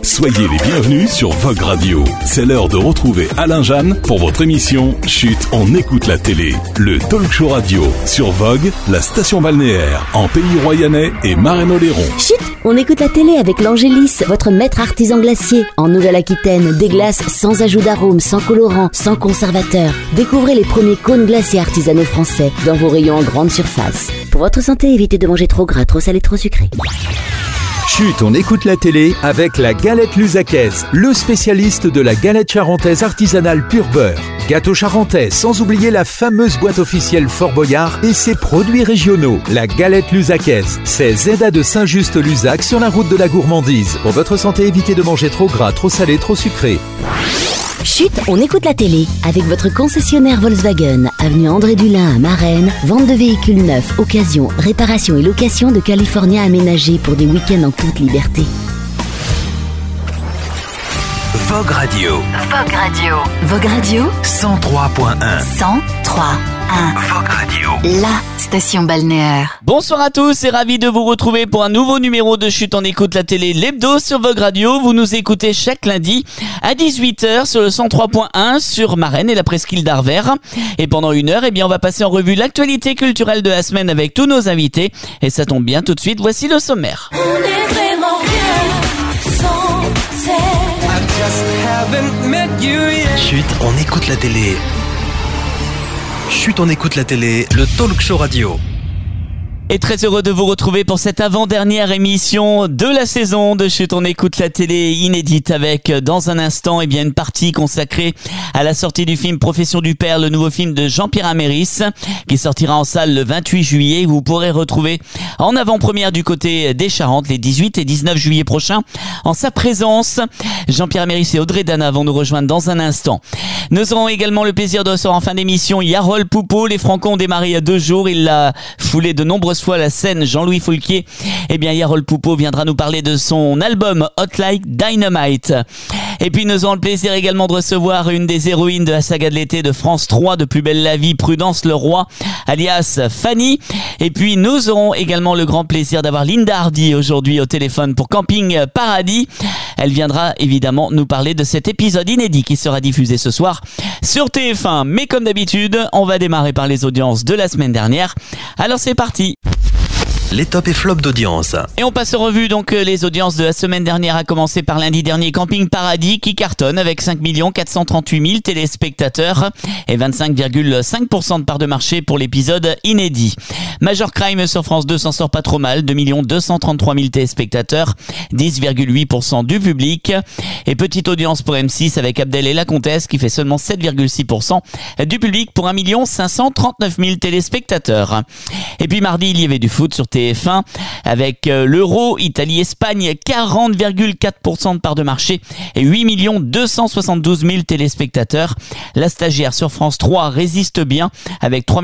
Soyez les bienvenus sur Vogue Radio. C'est l'heure de retrouver Alain Jeanne pour votre émission Chut, on écoute la télé. Le talk show radio sur Vogue, la station balnéaire en Pays Royannais et Marraine-Oléron. Chut, on écoute la télé avec l'Angélis, votre maître artisan glacier. En Nouvelle-Aquitaine, des glaces sans ajout d'arôme, sans colorant, sans conservateur. Découvrez les premiers cônes glaciers artisanaux français dans vos rayons en grande surface. Pour votre santé, évitez de manger trop gras, trop salé, trop sucré. Chut, on écoute la télé avec la galette Luzacaise, le spécialiste de la galette charentaise artisanale pur beurre. Gâteau charentais, sans oublier la fameuse boîte officielle Fort Boyard et ses produits régionaux. La galette Luzacaise, c'est Zeda de Saint-Just-Luzac sur la route de la gourmandise. Pour votre santé, évitez de manger trop gras, trop salé, trop sucré. Chut, on écoute la télé avec votre concessionnaire Volkswagen, avenue André Dulin à Marennes, vente de véhicules neufs, occasion, réparation et location de California aménagés pour des week-ends en toute liberté. Vogue Radio. Vogue Radio. Vogue Radio 103.1. 103.1. Vogue Radio. La station balnéaire. Bonsoir à tous et ravi de vous retrouver pour un nouveau numéro de Chut, on écoute la télé, l'hebdo sur Vogue Radio. Vous nous écoutez chaque lundi à 18h sur le 103.1 sur Marennes et la presqu'île d'Arvers. Et pendant une heure, on va passer en revue l'actualité culturelle de la semaine avec tous nos invités. Et ça tombe bien, tout de suite, voici le sommaire. On est vraiment bien sans elle. Chut, on écoute la télé. Chut, on écoute la télé, le talk show radio. Et très heureux de vous retrouver pour cette avant-dernière émission de la saison de Chut, on écoute la télé inédite avec dans un instant une partie consacrée à la sortie du film Profession du Père, le nouveau film de Jean-Pierre Améris qui sortira en salle le 28 juillet. Vous pourrez retrouver en avant-première du côté des Charentes les 18 et 19 juillet prochains en sa présence. Jean-Pierre Améris et Audrey Dana vont nous rejoindre dans un instant. Nous aurons également le plaisir de recevoir en fin d'émission Yarol Poupeau. Les Franco ont démarré il y a 2 jours. Il l'a foulé de nombreuses fois la scène Jean-Louis Foulquier. Yarol Poupeau viendra nous parler de son album Hot Like Dynamite. Et puis nous aurons le plaisir également de recevoir une des héroïnes de la saga de l'été de France 3 de Plus belle la vie, Prudence Leroy, alias Fanny. Et puis nous aurons également le grand plaisir d'avoir Linda Hardy aujourd'hui au téléphone pour Camping Paradis. Elle viendra évidemment nous parler de cet épisode inédit qui sera diffusé ce soir sur TF1. Mais comme d'habitude, on va démarrer par les audiences de la semaine dernière. Alors c'est parti. Les tops et flops d'audience. Et on passe en revue donc les audiences de la semaine dernière, à commencer par lundi dernier Camping Paradis qui cartonne avec 5 438 000 téléspectateurs et 25,5% de part de marché pour l'épisode inédit. Major Crime sur France 2 s'en sort pas trop mal, 2 233 000 téléspectateurs, 10,8% du public. Et petite audience pour M6 avec Abdel et la Comtesse qui fait seulement 7,6% du public pour 1 539 000 téléspectateurs. Et puis mardi, il y avait du foot sur TF1 avec l'Euro, Italie-Espagne, 40,4% de part de marché et 8 272 000 téléspectateurs. La Stagiaire sur France 3 résiste bien avec 3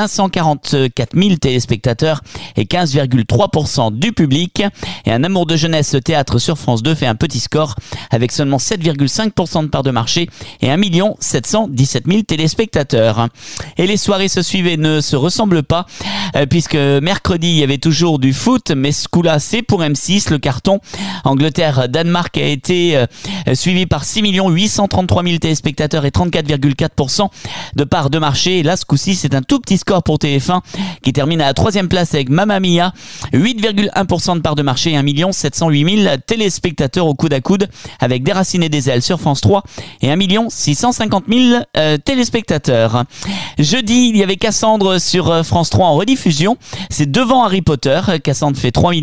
544 000 téléspectateurs et 15,3% du public. Et Un amour de jeunesse théâtre sur France 2 fait un petit score avec seulement 7,5% de part de marché et 1 717 000 téléspectateurs. Et les soirées se suivent et ne se ressemblent pas puisque mercredi il y avait toujours du foot, mais ce coup-là c'est pour M6. Le carton Angleterre-Danemark a été suivi par 6 833 000 téléspectateurs et 34,4% de part de marché. Et là ce coup-ci c'est un tout petit score pour TF1 qui termine à la 3e place avec Mamma Mia, 8,1% de part de marché et 1 708 000 téléspectateurs au coude à coude avec Déraciné des ailes sur France 3 et 1 650 000 téléspectateurs. Jeudi il y avait Cassandre sur France 3 en rediffusion, c'est devant Harry Potter. Cassandre fait 3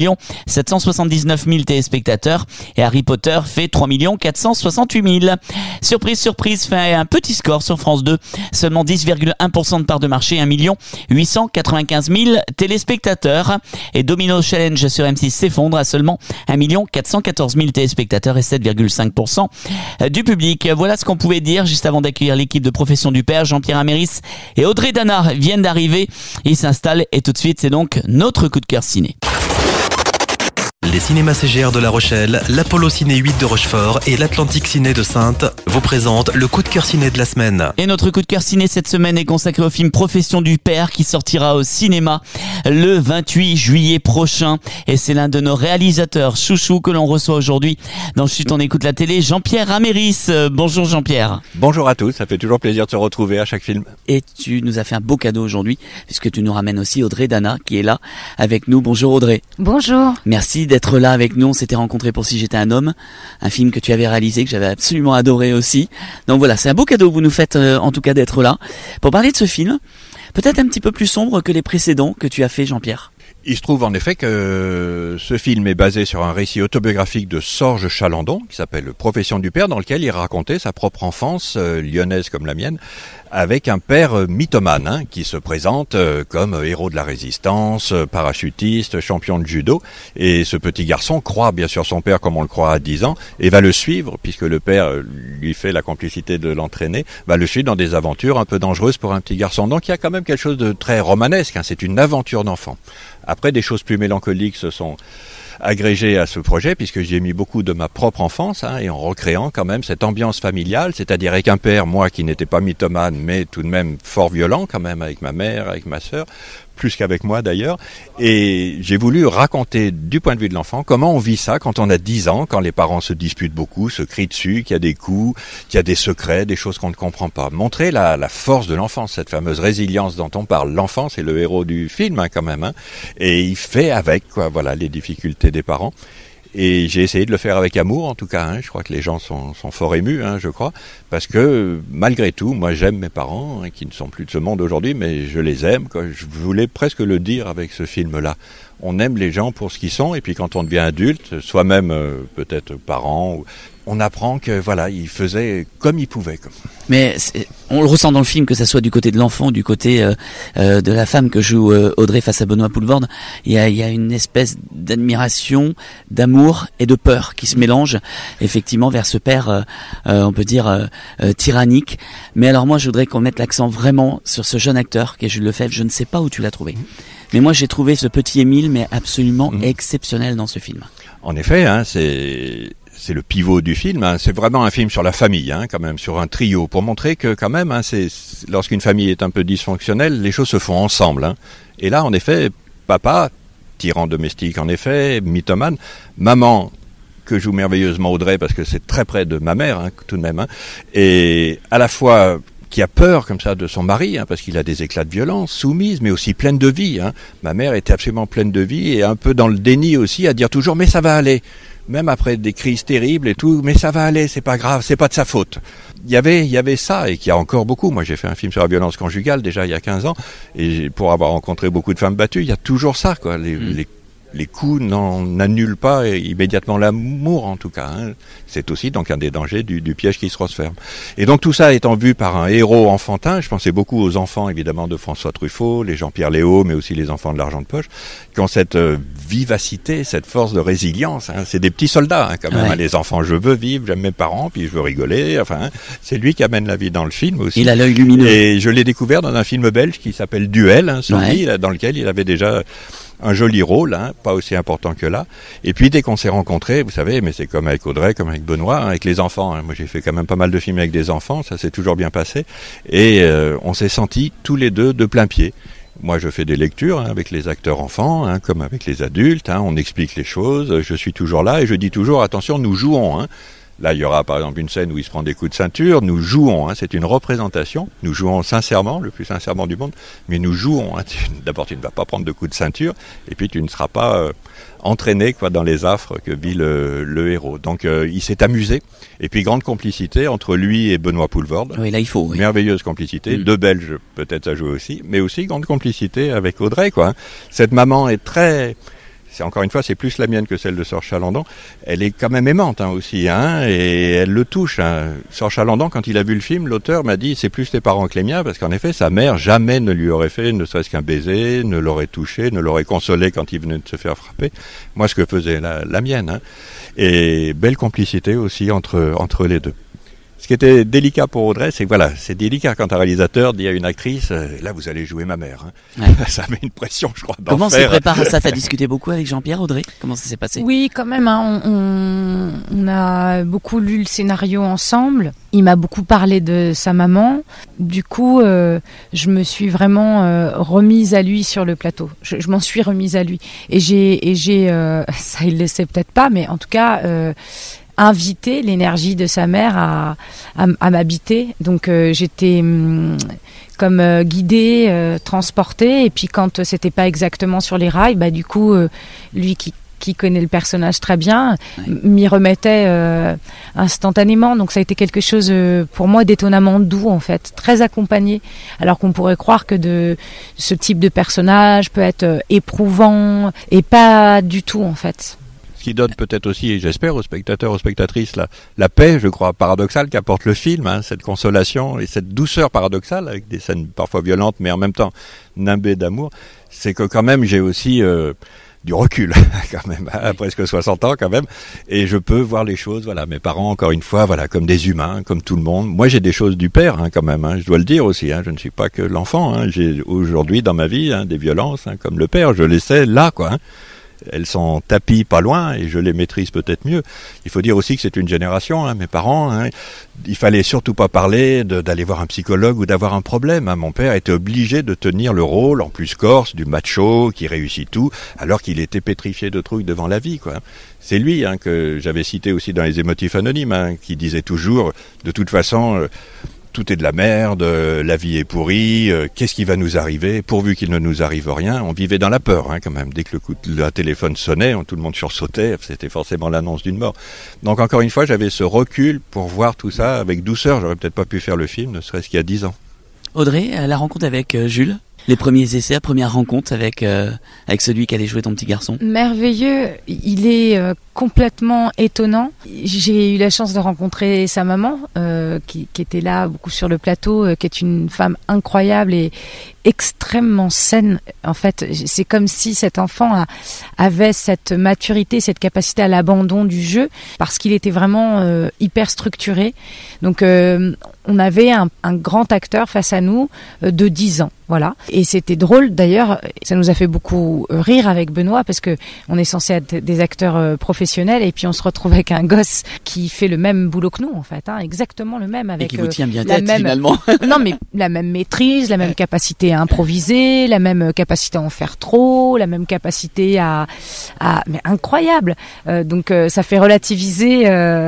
779 000 téléspectateurs et Harry Potter fait 3 468 000. Surprise fait un petit score sur France 2, seulement 10,1% de part de marché, 1 895 000 téléspectateurs. Et Domino Challenge sur M6 s'effondre à seulement 1 414 000 téléspectateurs et 7,5% du public. Voilà ce qu'on pouvait dire juste avant d'accueillir l'équipe de Profession du Père. Jean-Pierre Améris et Audrey Dana viennent d'arriver. Ils s'installent et tout de suite c'est donc notre coup de cœur ciné. Les cinémas CGR de La Rochelle, l'Apollo Ciné 8 de Rochefort et l'Atlantique Ciné de Saintes vous présentent le coup de cœur ciné de la semaine. Et notre coup de cœur ciné cette semaine est consacré au film Profession du Père qui sortira au cinéma le 28 juillet prochain. Et c'est l'un de nos réalisateurs chouchous que l'on reçoit aujourd'hui dans Chut, on écoute la télé, Jean-Pierre Améris. Bonjour Jean-Pierre. Bonjour à tous, ça fait toujours plaisir de se retrouver à chaque film. Et tu nous as fait un beau cadeau aujourd'hui puisque tu nous ramènes aussi Audrey Dana qui est là avec nous. Bonjour Audrey. Bonjour. Merci d'être là avec nous. On s'était rencontrés pour Si j'étais un homme, un film que tu avais réalisé, que j'avais absolument adoré aussi. Donc voilà, c'est un beau cadeau que vous nous faites en tout cas d'être là. Pour parler de ce film, peut-être un petit peu plus sombre que les précédents que tu as fait, Jean-Pierre. Il se trouve en effet que ce film est basé sur un récit autobiographique de Sorge Chalandon, qui s'appelle Profession du Père, dans lequel il racontait sa propre enfance, lyonnaise comme la mienne, avec un père mythomane, qui se présente comme héros de la résistance, parachutiste, champion de judo. Et ce petit garçon croit bien sûr son père comme on le croit à 10 ans, et va le suivre, puisque le père lui fait la complicité de l'entraîner, va le suivre dans des aventures un peu dangereuses pour un petit garçon. Donc il y a quand même quelque chose de très romanesque, c'est une aventure d'enfant. Après, des choses plus mélancoliques se sont agrégées à ce projet, puisque j'y ai mis beaucoup de ma propre enfance, et en recréant quand même cette ambiance familiale, c'est-à-dire avec un père, moi, qui n'était pas mythomane, mais tout de même fort violent quand même, avec ma mère, avec ma sœur, plus qu'avec moi d'ailleurs, et j'ai voulu raconter du point de vue de l'enfant comment on vit ça quand on a 10 ans, quand les parents se disputent beaucoup, se crient dessus, qu'il y a des coups, qu'il y a des secrets, des choses qu'on ne comprend pas. Montrer la force de l'enfance, cette fameuse résilience dont on parle. L'enfant, c'est le héros du film quand même, et il fait avec voilà les difficultés des parents. Et j'ai essayé de le faire avec amour, en tout cas. Je crois que les gens sont fort émus, je crois, parce que malgré tout, moi j'aime mes parents, qui ne sont plus de ce monde aujourd'hui, mais je les aime. Je voulais presque le dire avec ce film-là. On aime les gens pour ce qu'ils sont, et puis quand on devient adulte, soi-même peut-être parent, on apprend que voilà, il faisait comme il pouvait. Mais on le ressent dans le film, que ça soit du côté de l'enfant, du côté de la femme que joue Audrey face à Benoît Poelvoorde, il y a une espèce d'admiration, d'amour et de peur qui se mélangent effectivement vers ce père, on peut dire tyrannique. Mais alors moi, je voudrais qu'on mette l'accent vraiment sur ce jeune acteur qui est Jules Lefebvre. Je ne sais pas où tu l'as trouvé. Mais moi, j'ai trouvé ce petit Émile, mais absolument exceptionnel dans ce film. En effet, c'est le pivot du film. C'est vraiment un film sur la famille, quand même, sur un trio, pour montrer que quand même, lorsqu'une famille est un peu dysfonctionnelle, les choses se font ensemble. Et là, en effet, papa, tyran domestique, en effet, mythomane, maman, que joue merveilleusement Audrey, parce que c'est très près de ma mère, tout de même, et à la fois qui a peur comme ça de son mari, parce qu'il a des éclats de violence, soumise, mais aussi pleine de vie. Ma mère était absolument pleine de vie et un peu dans le déni aussi, à dire toujours « mais ça va aller ». Même après des crises terribles et tout, mais ça va aller, c'est pas grave, c'est pas de sa faute. Il y avait ça, et qu'il y a encore beaucoup. Moi, j'ai fait un film sur la violence conjugale déjà il y a 15 ans, et pour avoir rencontré beaucoup de femmes battues, il y a toujours ça, les coups n'annulent pas immédiatement l'amour, en tout cas. C'est aussi donc un des dangers du piège qui se referme. Et donc tout ça étant vu par un héros enfantin, je pensais beaucoup aux enfants évidemment de François Truffaut, les Jean-Pierre Léaud, mais aussi les enfants de l'Argent de Poche, qui ont cette vivacité, cette force de résilience. C'est des petits soldats quand même. Les enfants, je veux vivre, j'aime mes parents, puis je veux rigoler. C'est lui qui amène la vie dans le film aussi. Il a l'œil lumineux. Et je l'ai découvert dans un film belge qui s'appelle Duel, dans lequel il avait déjà un joli rôle, pas aussi important que là. Et puis dès qu'on s'est rencontrés, vous savez, mais c'est comme avec Audrey, comme avec Benoît, avec les enfants. Moi j'ai fait quand même pas mal de films avec des enfants, ça s'est toujours bien passé. Et on s'est sentis tous les deux de plein pied. Moi je fais des lectures avec les acteurs enfants, comme avec les adultes, on explique les choses, je suis toujours là et je dis toujours attention, nous jouons. Là, il y aura par exemple une scène où il se prend des coups de ceinture. Nous jouons, c'est une représentation. Nous jouons sincèrement, le plus sincèrement du monde, mais nous jouons. D'abord, tu ne vas pas prendre de coups de ceinture, et puis tu ne seras pas entraîné dans les affres que vit le héros. Donc, il s'est amusé. Et puis, grande complicité entre lui et Benoît Poelvoorde. Oui, là, il faut. Oui. Merveilleuse complicité. Deux Belges, peut-être, ça joue aussi, mais aussi grande complicité avec Audrey, Cette maman est très... Encore une fois, c'est plus la mienne que celle de Sorge Chalandon. Elle est quand même aimante aussi, et elle le touche. Sorge Chalandon, quand il a vu le film, l'auteur m'a dit c'est plus tes parents que les miens, parce qu'en effet, sa mère jamais ne lui aurait fait ne serait-ce qu'un baiser, ne l'aurait touché, ne l'aurait consolé quand il venait de se faire frapper. Moi, ce que faisait la mienne. Et belle complicité aussi entre les deux. Ce qui était délicat pour Audrey, c'est que voilà, c'est délicat quand un réalisateur dit à une actrice, là vous allez jouer ma mère. Hein. Ouais. Ça met une pression, je crois. Comment se prépare à ça? T'as discuté beaucoup avec Jean-Pierre, Audrey? Comment ça s'est passé? Oui, quand même. Hein, on a beaucoup lu le scénario ensemble. Il m'a beaucoup parlé de sa maman. Du coup, je me suis vraiment remise à lui sur le plateau. Je m'en suis remise à lui. Et j'ai ça il le sait peut-être pas, mais en tout cas. Inviter l'énergie de sa mère à m'habiter. Donc j'étais comme guidée, transportée. Et puis quand c'était pas exactement sur les rails, bah du coup lui qui connaît le personnage très bien, m'y remettait instantanément. Donc ça a été quelque chose pour moi d'étonnamment doux en fait, très accompagné. Alors qu'on pourrait croire que de ce type de personnage peut être éprouvant et pas du tout en fait. Ce qui donne peut-être aussi, j'espère, aux spectateurs, aux spectatrices, la paix, je crois, paradoxale qu'apporte le film, hein, cette consolation et cette douceur paradoxale, avec des scènes parfois violentes, mais en même temps nimbées d'amour, c'est que quand même j'ai aussi du recul, quand même, à presque 60 ans quand même, et je peux voir les choses, voilà, mes parents, encore une fois, voilà, comme des humains, comme tout le monde. Moi, j'ai des choses du père, hein, quand même, hein, je dois le dire aussi, hein, je ne suis pas que l'enfant, hein, j'ai aujourd'hui dans ma vie des violences, hein, comme le père, je les sais là, quoi, hein. Elles sont tapies pas loin et je les maîtrise peut-être mieux. Il faut dire aussi que c'est une génération, hein, mes parents. Hein, il fallait surtout pas parler d'aller voir un psychologue ou d'avoir un problème. Hein. Mon père était obligé de tenir le rôle, en plus corse, du macho qui réussit tout, alors qu'il était pétrifié de trucs devant la vie, quoi. C'est lui hein, que j'avais cité aussi dans les émotifs anonymes, hein, qui disait toujours, de toute façon... tout est de la merde, la vie est pourrie, qu'est-ce qui va nous arriver? Pourvu qu'il ne nous arrive rien, on vivait dans la peur hein, quand même. Dès que le téléphone sonnait, tout le monde sursautait, c'était forcément l'annonce d'une mort. Donc encore une fois, j'avais ce recul pour voir tout ça avec douceur. J'aurais peut-être pas pu faire le film, ne serait-ce qu'il y a 10 ans. Audrey, la rencontre avec Jules, les premiers essais, la première rencontre avec celui qui allait jouer ton petit garçon. Merveilleux, il est complètement étonnant. J'ai eu la chance de rencontrer sa maman, qui était là beaucoup sur le plateau, qui est une femme incroyable et extrêmement saine. En fait, c'est comme si cet enfant avait cette maturité, cette capacité à l'abandon du jeu, parce qu'il était vraiment hyper structuré. Donc, on avait un grand acteur face à nous de 10 ans. Voilà. Et c'était drôle d'ailleurs, ça nous a fait beaucoup rire avec Benoît parce que on est censé être des acteurs professionnels et puis on se retrouve avec un gosse qui fait le même boulot que nous en fait, hein, exactement le même avec et qui vous tient bien tête finalement. Non mais la même maîtrise, la même capacité à improviser, la même capacité à en faire trop, la même capacité à mais incroyable. Donc ça fait relativiser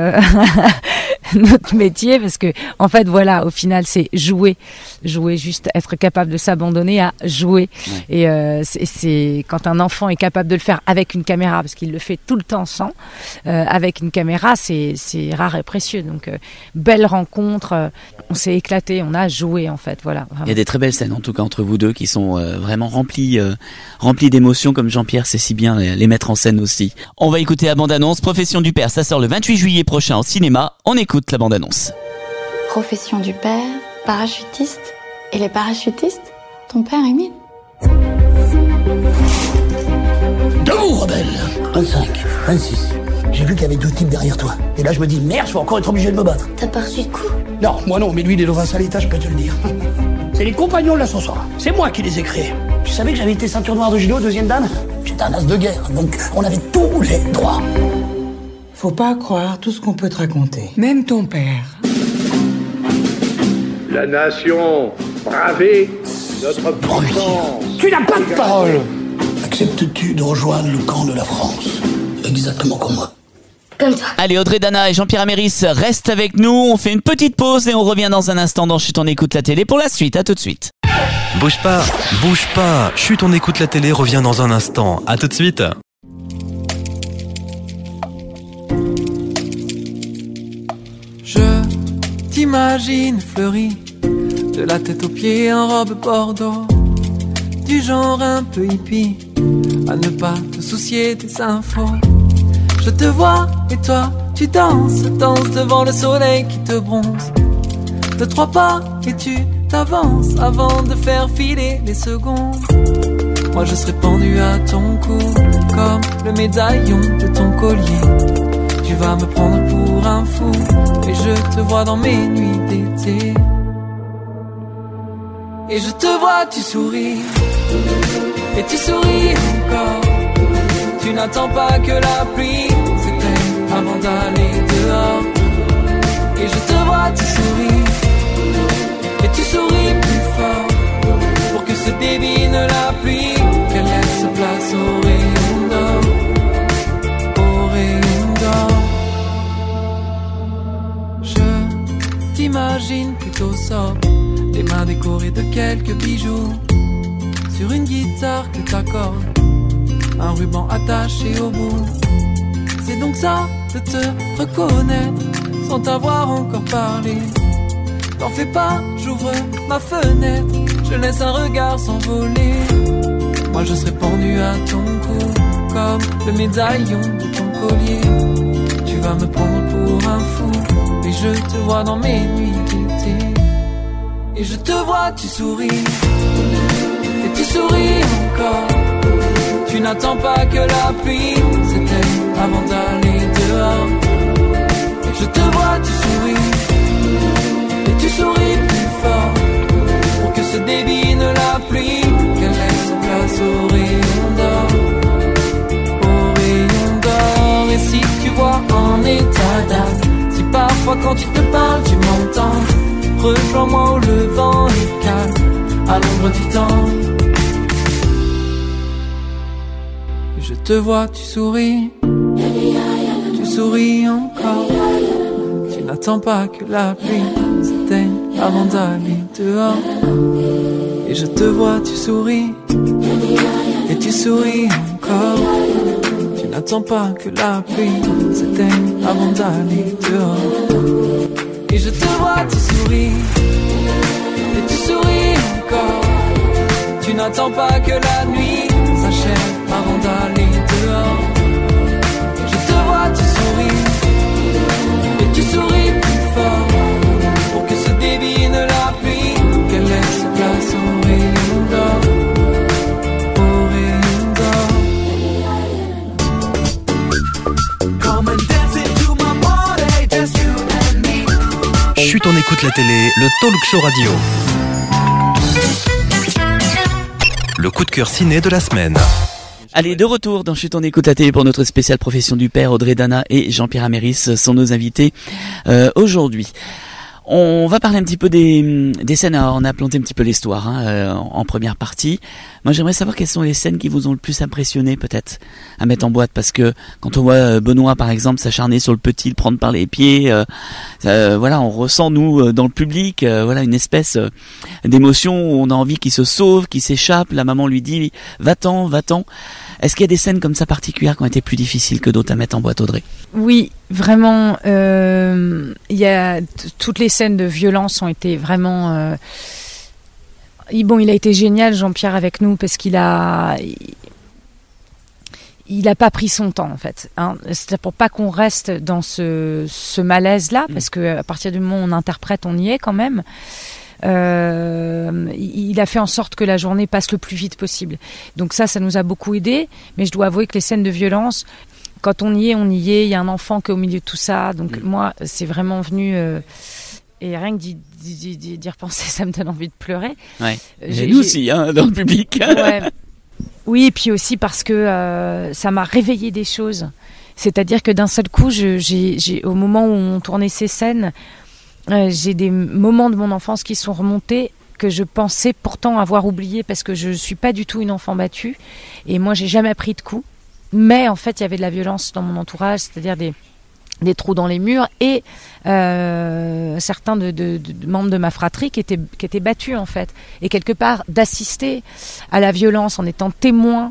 notre métier parce que en fait voilà, au final c'est jouer juste être capable de s'abandonner à jouer. Ouais. Et c'est quand un enfant est capable de le faire avec une caméra, parce qu'il le fait tout le temps sans, avec une caméra, c'est rare et précieux. Donc belle rencontre, on s'est éclaté, on a joué en fait. Voilà. Vraiment. Il y a des très belles scènes en tout cas entre vous deux qui sont vraiment remplies d'émotions, comme Jean-Pierre sait si bien les mettre en scène aussi. On va écouter la bande-annonce. Profession du père, ça sort le 28 juillet prochain au cinéma. On écoute la bande-annonce. Profession du père, parachutiste. Et les parachutistes, ton père imite. Debout, rebelle. 25, 26. J'ai vu qu'il y avait 2 types derrière toi. Et là, je me dis, merde, je vais encore être obligé de me battre. T'as pas reçu de coup? Non, moi non, mais lui, il est dans un sale état, je peux te le dire. C'est les compagnons de l'ascenseur. C'est moi qui les ai créés. Tu savais que j'avais été ceinture noire de judo, 2e dan? J'étais un as de guerre, donc on avait tous les droits. Faut pas croire tout ce qu'on peut te raconter. Même ton père. La nation, bravez notre puissance. Tu n'as pas de parole. Acceptes-tu de rejoindre le camp de la France? Exactement comme moi. Comme toi. Allez, Audrey Dana et Jean-Pierre Améris restent avec nous. On fait une petite pause et on revient dans un instant dans Chut, on écoute la télé pour la suite. À tout de suite. Bouge pas. Chut, on écoute la télé revient dans un instant. À tout de suite. Je t'imagine fleurie, de la tête aux pieds en robe bordeaux, du genre un peu hippie, à ne pas te soucier des infos. Je te vois et toi tu danses devant le soleil qui te bronze. 2-3 pas et tu t'avances avant de faire filer les secondes. Moi je serai pendu à ton cou comme le médaillon de ton collier. Tu Tu vas me prendre pour un fou, et je te vois dans mes nuits d'été. Et je te vois, tu souris, et tu souris encore. Tu n'attends pas que la pluie s'éteigne avant d'aller dehors. Et je te vois, tu souris, et tu souris plus fort, pour que se débine la pluie, qu'elle laisse place au rayon d'or, au rayon d'or. Je t'imagine plutôt sobre, les mains décorées de quelques bijoux, sur une guitare que t'accordes, un ruban attaché au bout. C'est donc ça de te reconnaître sans t'avoir encore parlé. T'en fais pas, j'ouvre ma fenêtre, je laisse un regard s'envoler. Moi je serai pendu à ton cou, comme le médaillon de ton collier. Tu vas me prendre pour un fou, et je te vois dans mes nuits d'été. Et je te vois, tu souris, et tu souris encore. Tu n'attends pas que la pluie s'éteigne avant d'aller dehors. Et je te vois, tu souris, et tu souris plus fort, pour que se débine la pluie, qu'elle laisse place au rayon d'or, au rayon d'or. Et si tu vois en état d'âme, si parfois quand tu te parles tu m'entends, rejoins-moi où le vent est calme, à l'ombre du temps. Et je te vois, tu souris encore. Tu n'attends pas que la pluie s'éteigne avant d'aller dehors. Et je te vois, tu souris, et tu souris encore. Tu n'attends pas que la pluie s'éteigne avant d'aller dehors. Et je te vois, tu souris, et tu souris encore. Tu n'attends pas que la nuit s'achève avant d'aller dehors. Et je te vois, tu souris, et tu souris plus fort, pour que se débine la pluie, qu'elle laisse place au rayon d'or, au rayon d'or. Come and dance into my body, just you and me. Chut, on écoute la télé, le talk show radio. Le coup de cœur ciné de la semaine. Allez, de retour dans Chut, on écoute la télé pour notre spéciale profession du père. Audrey Dana et Jean-Pierre Améris sont nos invités aujourd'hui. On va parler un petit peu des scènes. Alors, on a planté un petit peu l'histoire en première partie. Moi, j'aimerais savoir quelles sont les scènes qui vous ont le plus impressionné, peut-être, à mettre en boîte. Parce que quand on voit Benoît, par exemple, s'acharner sur le petit, le prendre par les pieds, voilà, on ressent, nous, dans le public, voilà, une espèce d'émotion où on a envie qu'il se sauve, qu'il s'échappe. La maman lui dit « Va-t'en, va-t'en ». Est-ce qu'il y a des scènes comme ça particulières qui ont été plus difficiles que d'autres à mettre en boîte, Audrey ? Oui, vraiment. Il a toutes les scènes de violence ont été vraiment. Bon, il a été génial, Jean-Pierre, avec nous, parce qu'il a pas pris son temps, en fait. Hein. C'est pour pas qu'on reste dans ce malaise-là, parce que à partir du moment où on interprète, on y est quand même. Il a fait en sorte que la journée passe le plus vite possible. Donc ça nous a beaucoup aidé. Mais je dois avouer que les scènes de violence, quand on y est, on y est. Il y a un enfant qui est au milieu de tout ça. Donc moi, c'est vraiment venu... et rien que d'y repenser, ça me donne envie de pleurer. Ouais. Et nous aussi, dans le public. Ouais. Oui, et puis aussi parce que ça m'a réveillé des choses. C'est-à-dire que d'un seul coup, au moment où on tournait ces scènes... j'ai des moments de mon enfance qui sont remontés que je pensais pourtant avoir oubliés parce que je suis pas du tout une enfant battue et moi j'ai jamais pris de coups, mais en fait il y avait de la violence dans mon entourage, c'est-à-dire des trous dans les murs et certains de membres de ma fratrie qui étaient battus en fait, et quelque part d'assister à la violence en étant témoin,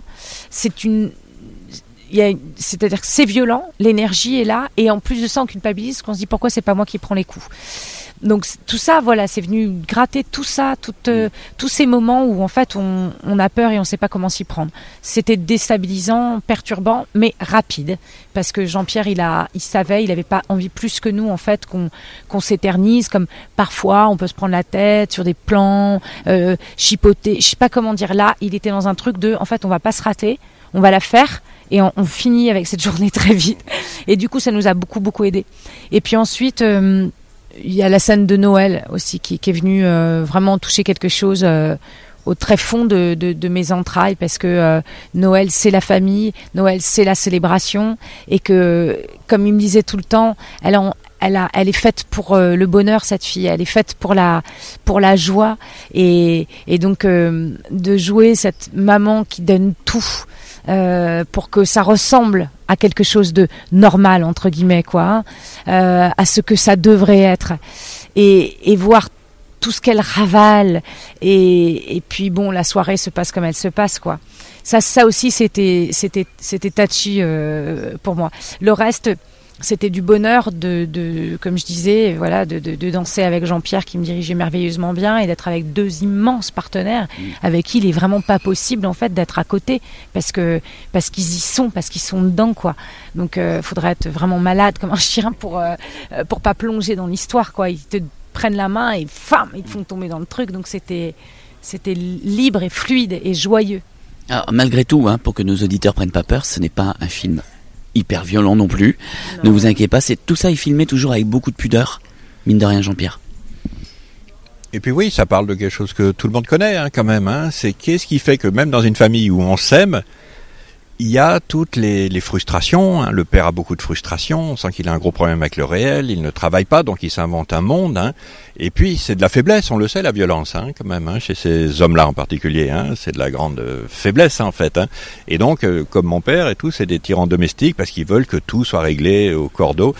c'est-à-dire que c'est violent, l'énergie est là, et en plus de ça on culpabilise, qu'on se dit pourquoi c'est pas moi qui prends les coups. Donc tout ça, voilà, c'est venu gratter tout ça, tous ces moments où en fait on a peur et on sait pas comment s'y prendre. C'était déstabilisant, perturbant, mais rapide, parce que Jean-Pierre, il savait, il avait pas envie plus que nous en fait qu'on s'éternise, comme parfois on peut se prendre la tête sur des plans, chipoter, je sais pas comment dire. Là, il était dans un truc de, en fait, on va pas se rater, on va la faire. Et on finit avec cette journée très vite. Et du coup, ça nous a beaucoup aidé. Et puis ensuite, il y a la scène de Noël aussi qui est venue vraiment toucher quelque chose au très fond de mes entrailles, parce que Noël, c'est la famille, Noël, c'est la célébration, et que, comme il me disait tout le temps, elle est faite pour le bonheur, cette fille. Elle est faite pour la joie, et donc de jouer cette maman qui donne tout. Pour que ça ressemble à quelque chose de normal entre guillemets, quoi, à ce que ça devrait être, et voir tout ce qu'elle ravale, et puis bon, la soirée se passe comme elle se passe, quoi. Ça aussi c'était touchy pour moi. Le reste, c'était du bonheur de comme je disais, voilà, de danser avec Jean-Pierre qui me dirigeait merveilleusement bien, et d'être avec deux immenses partenaires avec qui il est vraiment pas possible en fait d'être à côté, parce qu'ils sont dedans, quoi. Donc faudrait être vraiment malade comme un chien pour pas plonger dans l'histoire, quoi. Ils te prennent la main et ils te font tomber dans le truc. Donc c'était libre et fluide et joyeux. Alors, malgré tout, pour que nos auditeurs prennent pas peur, ce n'est pas un film hyper violent non plus. Non. Ne vous inquiétez pas, tout ça est filmé toujours avec beaucoup de pudeur, mine de rien, Jean-Pierre. Et puis oui, ça parle de quelque chose que tout le monde connaît quand même. C'est qu'est-ce qui fait que même dans une famille où on s'aime, il y a toutes les frustrations. Le père a beaucoup de frustrations, on sent qu'il a un gros problème avec le réel, il ne travaille pas, donc il s'invente un monde. Et puis c'est de la faiblesse, on le sait, la violence, quand même, chez ces hommes-là en particulier. C'est de la grande faiblesse, en fait. Et donc, comme mon père et tout, c'est des tyrans domestiques parce qu'ils veulent que tout soit réglé au cordeau.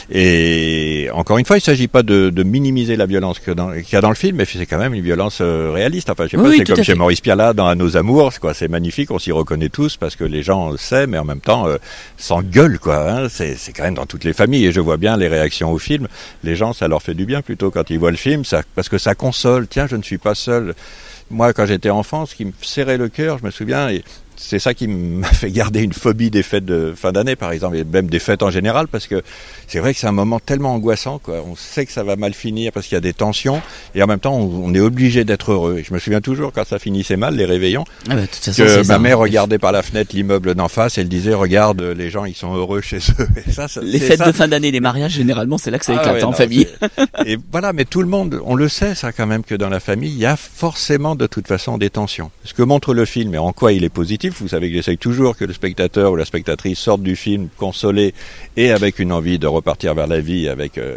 Et encore une fois, il ne s'agit pas de minimiser la violence qu'il y a dans le film, mais c'est quand même une violence réaliste. Enfin, je sais pas, c'est comme chez Maurice Pialat dans À nos amours, quoi. C'est magnifique, on s'y reconnaît tous parce que les gens s'aiment, mais en même temps s'engueulent, quoi. C'est quand même dans toutes les familles, et je vois bien les réactions au film. Les gens, ça leur fait du bien plutôt quand ils voient le film, parce que ça console. Tiens, je ne suis pas seul. Moi, quand j'étais enfant, ce qui me serrait le cœur, je me souviens, et c'est ça qui m'a fait garder une phobie des fêtes de fin d'année, par exemple, et même des fêtes en général, parce que c'est vrai que c'est un moment tellement angoissant, quoi. On sait que ça va mal finir parce qu'il y a des tensions, et en même temps, on est obligé d'être heureux. Et je me souviens toujours, quand ça finissait mal, les réveillons, que ma mère regardait par la fenêtre l'immeuble d'en face, et elle disait, regarde, les gens, ils sont heureux chez eux. Et les fêtes de fin d'année, les mariages, généralement, c'est là que ça éclate en famille. Et voilà, mais tout le monde, on le sait, ça, quand même, que dans la famille, il y a forcément, de toute façon, des tensions. Ce que montre le film, et en quoi il est positif, vous savez que j'essaye toujours que le spectateur ou la spectatrice sorte du film consolé et avec une envie de repartir vers la vie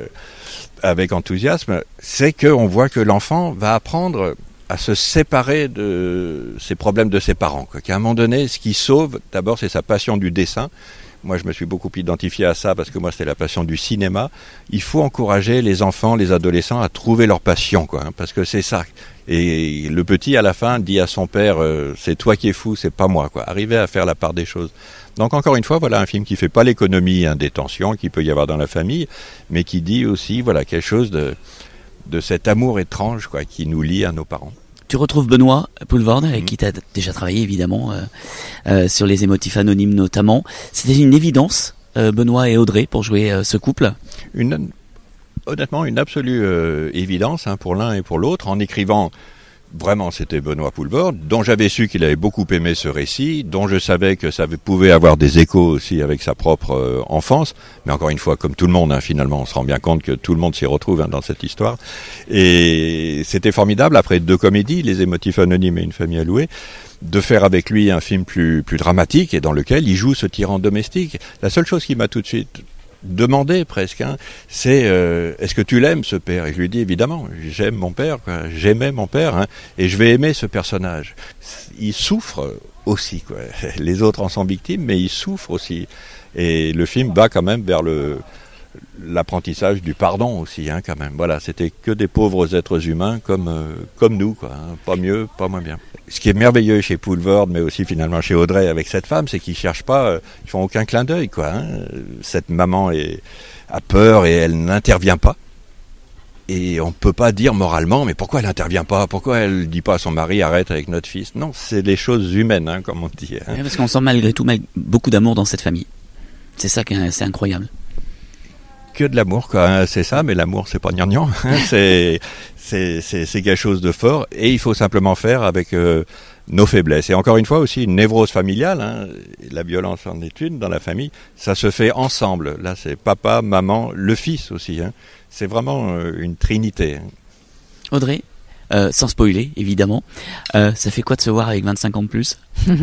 avec enthousiasme, c'est qu'on voit que l'enfant va apprendre à se séparer de ses problèmes de ses parents, quoi. Qu'à un moment donné, ce qui sauve, d'abord, c'est sa passion du dessin. Moi, je me suis beaucoup identifié à ça parce que moi, c'était la passion du cinéma. Il faut encourager les enfants, les adolescents à trouver leur passion, quoi, parce que c'est ça. Et le petit, à la fin, dit à son père, c'est toi qui es fou, c'est pas moi, quoi. Arriver à faire la part des choses. Donc, encore une fois, voilà un film qui fait pas l'économie des tensions qu'il peut y avoir dans la famille, mais qui dit aussi, voilà, quelque chose de cet amour étrange, quoi, qui nous lie à nos parents. Tu retrouves Benoît Poelvoorde, avec qui tu as déjà travaillé évidemment sur les émotifs anonymes notamment. C'était une évidence, Benoît et Audrey, pour jouer ce couple? Honnêtement, une absolue évidence pour l'un et pour l'autre. En écrivant, vraiment, c'était Benoît Poelvoorde, dont j'avais su qu'il avait beaucoup aimé ce récit, dont je savais que ça pouvait avoir des échos aussi avec sa propre enfance. Mais encore une fois, comme tout le monde, finalement, on se rend bien compte que tout le monde s'y retrouve dans cette histoire. Et c'était formidable, après 2 comédies, Les émotifs anonymes et Une famille à louer, de faire avec lui un film plus dramatique et dans lequel il joue ce tyran domestique. La seule chose qui m'a tout de suite demandé presque, c'est est-ce que tu l'aimes, ce père? Et je lui dis évidemment, j'aime mon père, quoi. J'aimais mon père, et je vais aimer ce personnage. Il souffre aussi, quoi. Les autres en sont victimes, mais il souffre aussi. Et le film va quand même vers l'apprentissage du pardon aussi, quand même. Voilà, c'était que des pauvres êtres humains comme nous, quoi. Pas mieux, pas moins bien. Ce qui est merveilleux chez Poelvoorde, mais aussi finalement chez Audrey avec cette femme, c'est qu'ils cherchent pas, ils font aucun clin d'œil, quoi. Cette maman a peur et elle n'intervient pas. Et on peut pas dire moralement, mais pourquoi elle intervient pas? Pourquoi elle dit pas à son mari, arrête avec notre fils? Non, c'est des choses humaines, hein, comme on dit. Hein. Parce qu'on sent malgré tout beaucoup d'amour dans cette famille. C'est ça qui est incroyable. Que de l'amour, quoi. Hein, c'est ça, mais l'amour, c'est pas gnangnan. c'est quelque chose de fort, et il faut simplement faire avec nos faiblesses. Et encore une fois aussi, une névrose familiale, hein, la violence en est une dans la famille, ça se fait ensemble. Là, c'est papa, maman, le fils aussi. Hein. C'est vraiment une trinité. Audrey, sans spoiler, évidemment, ça fait quoi de se voir avec 25 ans de plus?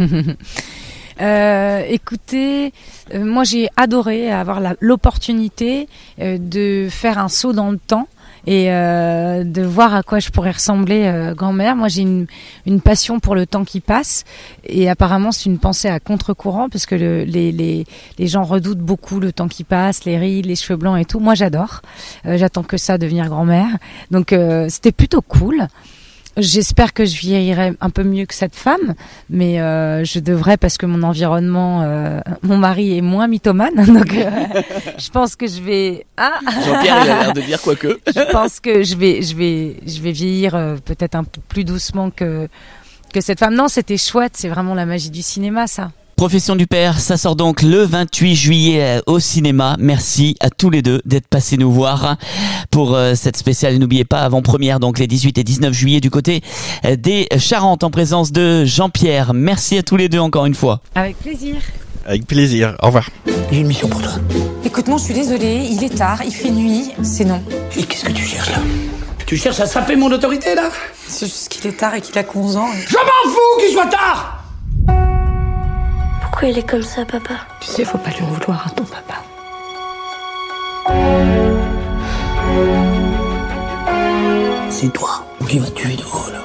Écoutez, moi j'ai adoré avoir l'opportunité de faire un saut dans le temps et de voir à quoi je pourrais ressembler grand-mère. Moi j'ai une passion pour le temps qui passe, et apparemment c'est une pensée à contre-courant, parce que les gens redoutent beaucoup le temps qui passe, les rides, les cheveux blancs et tout. Moi j'adore, j'attends que ça, devenir grand-mère, donc c'était plutôt cool. J'espère que je vieillirai un peu mieux que cette femme, mais je devrais, parce que mon environnement, mon mari est moins mythomane, donc je pense que je vais. Ah. Jean-Pierre, il a l'air de dire quoi que. Je pense que je vais vieillir peut-être un peu plus doucement que cette femme. Non, c'était chouette, c'est vraiment la magie du cinéma, ça. Profession du père, ça sort donc le 28 juillet au cinéma. Merci à tous les deux d'être passés nous voir pour cette spéciale. N'oubliez pas, avant-première, donc les 18 et 19 juillet du côté des Charentes, en présence de Jean-Pierre. Merci à tous les deux encore une fois. Avec plaisir. Avec plaisir. Au revoir. J'ai une mission pour toi. Écoute, non, je suis désolée, il est tard, il fait nuit, c'est non. Et qu'est-ce que tu cherches là? Tu cherches à saper mon autorité là? C'est juste qu'il est tard et qu'il a 11 ans. Je m'en fous qu'il soit tard! Pourquoi il est comme ça, papa? Tu sais, faut pas lui en vouloir à ton papa. C'est toi qui vas tuer De Gaulle.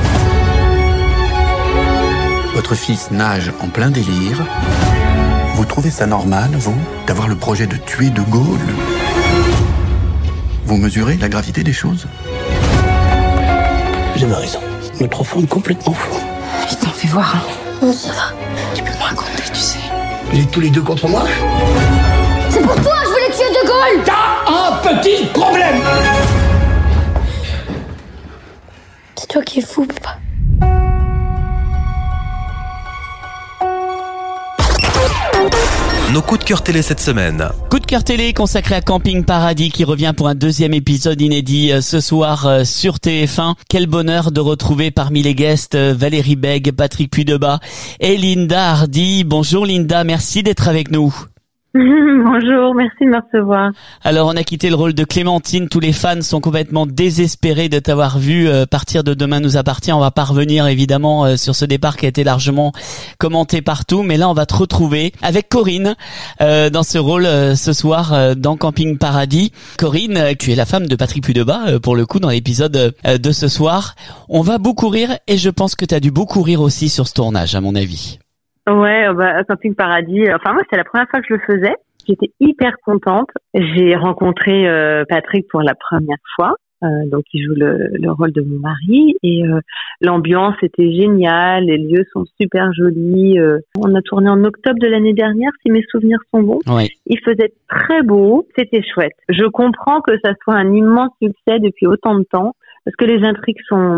Votre fils nage en plein délire. Vous trouvez ça normal, vous, d'avoir le projet de tuer De Gaulle? Vous mesurez la gravité des choses? Vous avez raison. Notre enfant est complètement fou. Il t'en fait voir, hein. Non, ça va. Tu peux me raconter, tu sais. Vous êtes tous les deux contre moi? C'est pour toi, je voulais tuer De Gaulle! T'as un petit problème! C'est toi qui es fou, papa. Nos coups de cœur télé cette semaine. Coup de cœur télé consacré à Camping Paradis, qui revient pour un deuxième épisode inédit ce soir sur TF1. Quel bonheur de retrouver parmi les guests Valérie Bègue, Patrick Puydebas et Linda Hardy. Bonjour Linda, merci d'être avec nous. Bonjour, merci de me recevoir. Alors, on a quitté le rôle de Clémentine. Tous les fans sont complètement désespérés de t'avoir vu partir de Demain nous appartient. On va pas revenir évidemment sur ce départ qui a été largement commenté partout, mais là on va te retrouver avec Corinne dans ce rôle ce soir dans Camping Paradis. Corinne, tu es la femme de Patrick Puydebas pour le coup dans l'épisode de ce soir. On va beaucoup rire, et je pense que tu as dû beaucoup rire aussi sur ce tournage, à mon avis. Ouais, Camping Paradis, enfin moi c'était la première fois que je le faisais. J'étais hyper contente. J'ai rencontré Patrick pour la première fois, donc il joue le rôle de mon mari, et l'ambiance était géniale, les lieux sont super jolis. On a tourné en octobre de l'année dernière, si mes souvenirs sont bons. Ouais. Il faisait très beau, c'était chouette. Je comprends que ça soit un immense succès depuis autant de temps, parce que les intrigues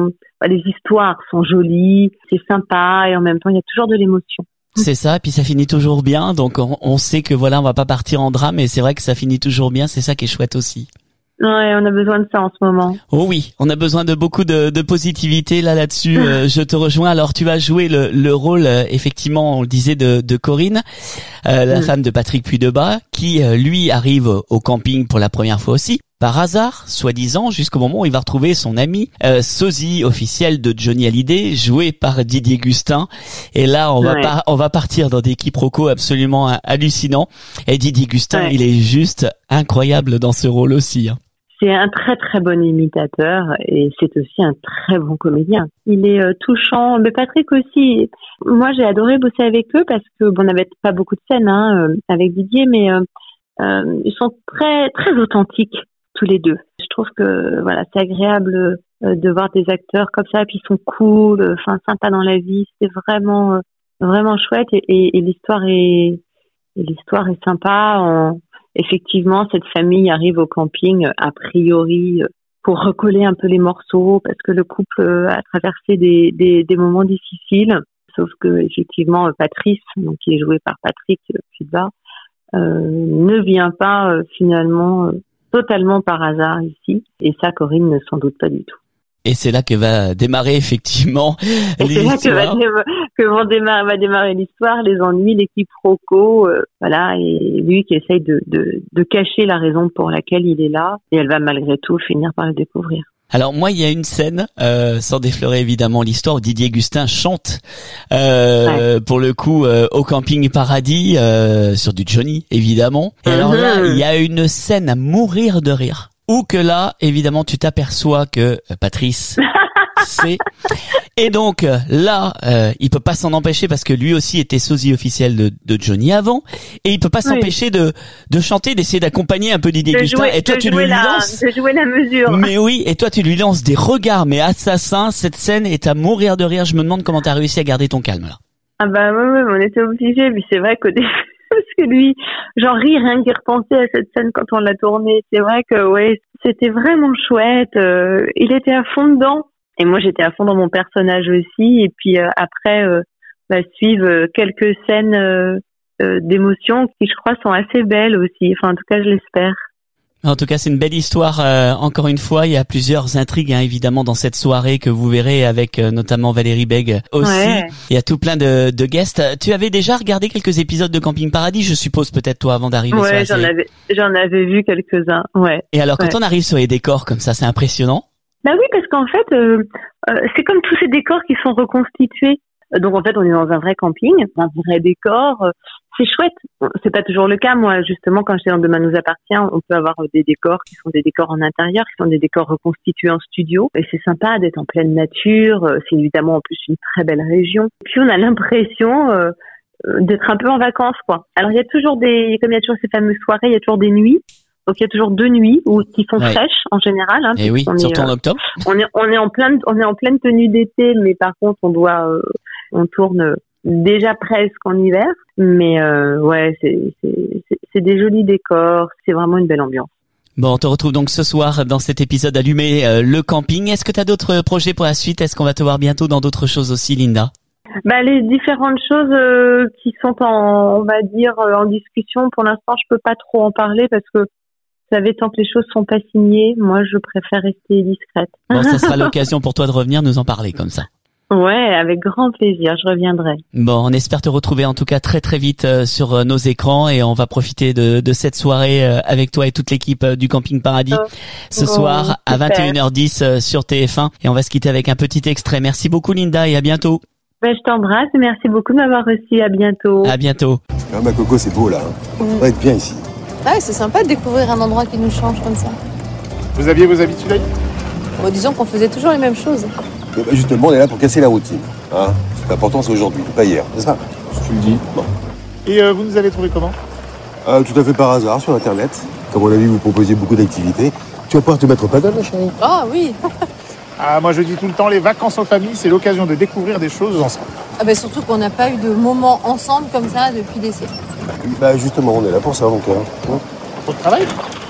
les histoires sont jolies, c'est sympa, et en même temps il y a toujours de l'émotion. C'est ça, et puis ça finit toujours bien, donc on sait que voilà, on va pas partir en drame, et c'est vrai que ça finit toujours bien, c'est ça qui est chouette aussi. Ouais, on a besoin de ça en ce moment. Oh oui, on a besoin de beaucoup de positivité là-dessus. Je te rejoins. Alors tu vas jouer le rôle, effectivement, on le disait, de Corinne, la femme de Patrick Puydebas, qui lui arrive au camping pour la première fois aussi. Par hasard, soi-disant, jusqu'au moment où il va retrouver son ami sosie officiel de Johnny Hallyday, joué par Didier Gustin. Et là, on va partir dans des quiproquos absolument hallucinants. Et Didier Gustin, il est juste incroyable dans ce rôle aussi. Hein. C'est un très très bon imitateur, et c'est aussi un très bon comédien. Il est touchant, mais Patrick aussi. Moi, j'ai adoré bosser avec eux parce que on n'avait pas beaucoup de scènes avec Didier, mais ils sont très très authentiques tous les deux. Je trouve que voilà, c'est agréable de voir des acteurs comme ça, puis ils sont cool, sympas dans la vie. C'est vraiment vraiment chouette, et l'histoire est sympa. Effectivement, cette famille arrive au camping a priori pour recoller un peu les morceaux parce que le couple a traversé des moments difficiles. Sauf que effectivement Patrice, donc qui est joué par Patrick Pudba, ne vient pas finalement totalement par hasard ici. Et ça, Corinne ne s'en doute pas du tout. Et c'est là que va démarrer effectivement l'histoire. C'est là va démarrer l'histoire, les ennuis, les quiproquos, voilà, et lui qui essaye de cacher la raison pour laquelle il est là, et elle va malgré tout finir par le découvrir. Alors moi, il y a une scène, sans déflorer évidemment l'histoire, où Didier Gustin chante pour le coup au camping Paradis sur du Johnny évidemment. Et alors là, il y a une scène à mourir de rire. Ou que là, évidemment, tu t'aperçois que Patrice sait. Et donc là, il peut pas s'en empêcher parce que lui aussi était sosie officiel de Johnny avant, et il peut pas s'empêcher de chanter, d'essayer d'accompagner un peu Didier Gustin. Et toi, tu lui lances de jouer la mesure. Mais oui, et toi, tu lui lances des regards, mais assassins. Cette scène est à mourir de rire. Je me demande comment t'as réussi à garder ton calme là. Ah bah ouais, on était obligés. Puis c'est vrai qu'au début, parce que lui, j'en ris rien qu'y repenser à cette scène quand on l'a tournée. C'est vrai que ouais, c'était vraiment chouette. Il était à fond dedans. Et moi, j'étais à fond dans mon personnage aussi. Et puis après, suivent quelques scènes d'émotions qui, je crois, sont assez belles aussi. Enfin, en tout cas, je l'espère. En tout cas, c'est une belle histoire. Encore une fois, il y a plusieurs intrigues évidemment dans cette soirée que vous verrez avec notamment Valérie Bègue aussi. Ouais. Il y a tout plein de guests. Tu avais déjà regardé quelques épisodes de Camping Paradis, je suppose, peut-être toi, avant d'arriver sur la série. J'en avais vu quelques-uns. Ouais. Et alors, quand on arrive sur les décors comme ça, c'est impressionnant. Bah oui, parce qu'en fait, c'est comme tous ces décors qui sont reconstitués. Donc en fait, on est dans un vrai camping, un vrai décor. C'est chouette. C'est pas toujours le cas. Moi, justement, quand j'étais dans Demain nous appartient, on peut avoir des décors qui sont des décors en intérieur, qui sont des décors reconstitués en studio. Et c'est sympa d'être en pleine nature. C'est évidemment en plus une très belle région. Puis on a l'impression d'être un peu en vacances, quoi. Alors il y a toujours comme il y a toujours ces fameuses soirées, il y a toujours des nuits. Donc il y a toujours 2 nuits qui sont fraîches en général. Et oui, surtout en octobre. On est en pleine tenue d'été, mais par contre on tourne déjà presque en hiver. Mais ouais, c'est des jolis décors, c'est vraiment une belle ambiance. Bon, on te retrouve donc ce soir dans cet épisode allumé le camping. Est-ce que tu as d'autres projets pour la suite? Est-ce qu'on va te voir bientôt dans d'autres choses aussi, Linda? Les différentes choses qui sont on va dire en discussion, pour l'instant, je peux pas trop en parler parce que vous savez, tant que les choses sont pas signées, moi, je préfère rester discrète. Bon, ça sera l'occasion pour toi de revenir nous en parler comme ça. Ouais, avec grand plaisir, je reviendrai. Bon, on espère te retrouver en tout cas très très vite sur nos écrans, et on va profiter de cette soirée avec toi et toute l'équipe du Camping Paradis ce soir à 21h10 sur TF1, et on va se quitter avec un petit extrait. Merci beaucoup Linda et à bientôt. Je t'embrasse et merci beaucoup de m'avoir reçu. À bientôt. À bientôt. Ah, ma Coco, c'est beau là. On va être bien ici. Ah ouais, c'est sympa de découvrir un endroit qui nous change comme ça. Vous aviez vos habitudes? Bon, disons qu'on faisait toujours les mêmes choses. Justement, on est là pour casser la routine. Hein, c'est important, c'est aujourd'hui, pas hier. C'est ça? Si tu le dis. Bon. Et vous nous avez trouvé comment? Tout à fait par hasard, sur Internet. Comme on a vu, vous proposiez beaucoup d'activités. Tu vas pouvoir te mettre au paddle, ma chérie? Ah oui. Moi, je dis tout le temps, les vacances en famille, c'est l'occasion de découvrir des choses ensemble. Surtout qu'on n'a pas eu de moment ensemble comme ça depuis des siècles. Justement, on est là pour ça, donc. Pour le travail?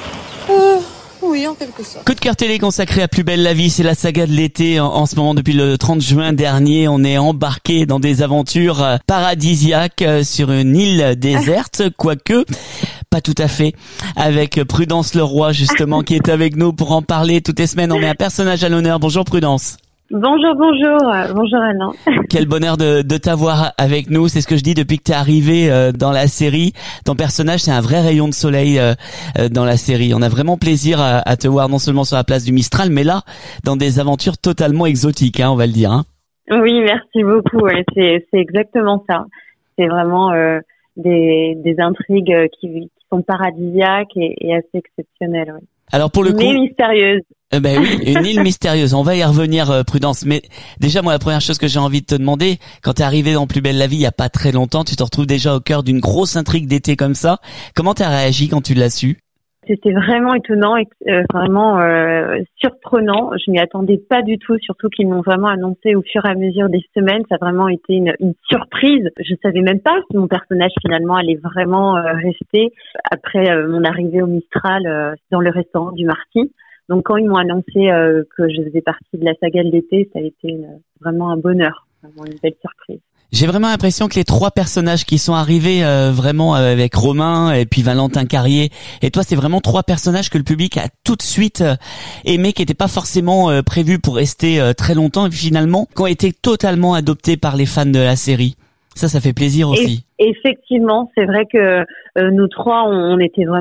Oui, en quelque sorte. Coup de cœur télé consacré à Plus belle la vie, c'est la saga de l'été en ce moment. Depuis le 30 juin dernier, on est embarqué dans des aventures paradisiaques sur une île déserte, quoique pas tout à fait, avec Prudence Leroy justement qui est avec nous pour en parler toutes les semaines. On met un personnage à l'honneur. Bonjour Prudence. Bonjour Alain. Quel bonheur de t'avoir avec nous. C'est ce que je dis depuis que t'es arrivé dans la série. Ton personnage, c'est un vrai rayon de soleil dans la série. On a vraiment plaisir à te voir non seulement sur la place du Mistral, mais là, dans des aventures totalement exotiques, on va le dire. Oui, merci beaucoup. Ouais, c'est exactement ça. C'est vraiment des intrigues qui sont paradisiaques et assez exceptionnelles. Ouais. Alors pour le coup, mais mystérieuse. Oui, une île mystérieuse. On va y revenir, Prudence. Mais déjà, moi, la première chose que j'ai envie de te demander, quand t'es arrivé dans Plus belle la vie il y a pas très longtemps, tu te retrouves déjà au cœur d'une grosse intrigue d'été comme ça. Comment t'as réagi quand tu l'as su? C'était vraiment étonnant et vraiment surprenant. Je m'y attendais pas du tout, surtout qu'ils m'ont vraiment annoncé au fur et à mesure des semaines. Ça a vraiment été une surprise. Je savais même pas si mon personnage finalement allait vraiment rester après mon arrivée au Mistral dans le restaurant du Marquis. Donc quand ils m'ont annoncé que je faisais partie de la saga de l'été, ça a été vraiment un bonheur, vraiment une belle surprise. J'ai vraiment l'impression que les 3 personnages qui sont arrivés vraiment avec Romain et puis Valentin Carrier et toi, c'est vraiment 3 personnages que le public a tout de suite aimé, qui n'étaient pas forcément prévus pour rester très longtemps et puis finalement qui ont été totalement adoptés par les fans de la série. Ça fait plaisir aussi. Effectivement, c'est vrai que nous 3, on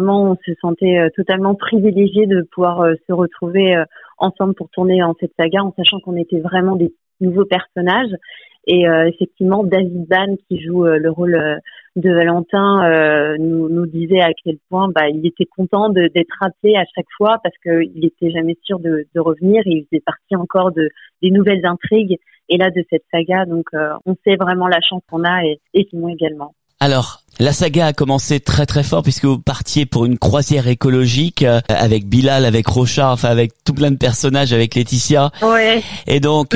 se sentait totalement privilégiés de pouvoir se retrouver ensemble pour tourner dans cette saga, en sachant qu'on était vraiment des nouveaux personnages. Et effectivement, David Ban, qui joue le rôle de Valentin, nous disait à quel point il était content d'être rappelé à chaque fois, parce qu'il était jamais sûr de revenir. Et il faisait partie encore des nouvelles intrigues et là de cette saga. Donc on sait vraiment la chance qu'on a et Simon également. Alors, la saga a commencé très très fort puisque vous partiez pour une croisière écologique avec Bilal, avec Rochard, enfin avec tout plein de personnages, avec Laetitia. Ouais. Et donc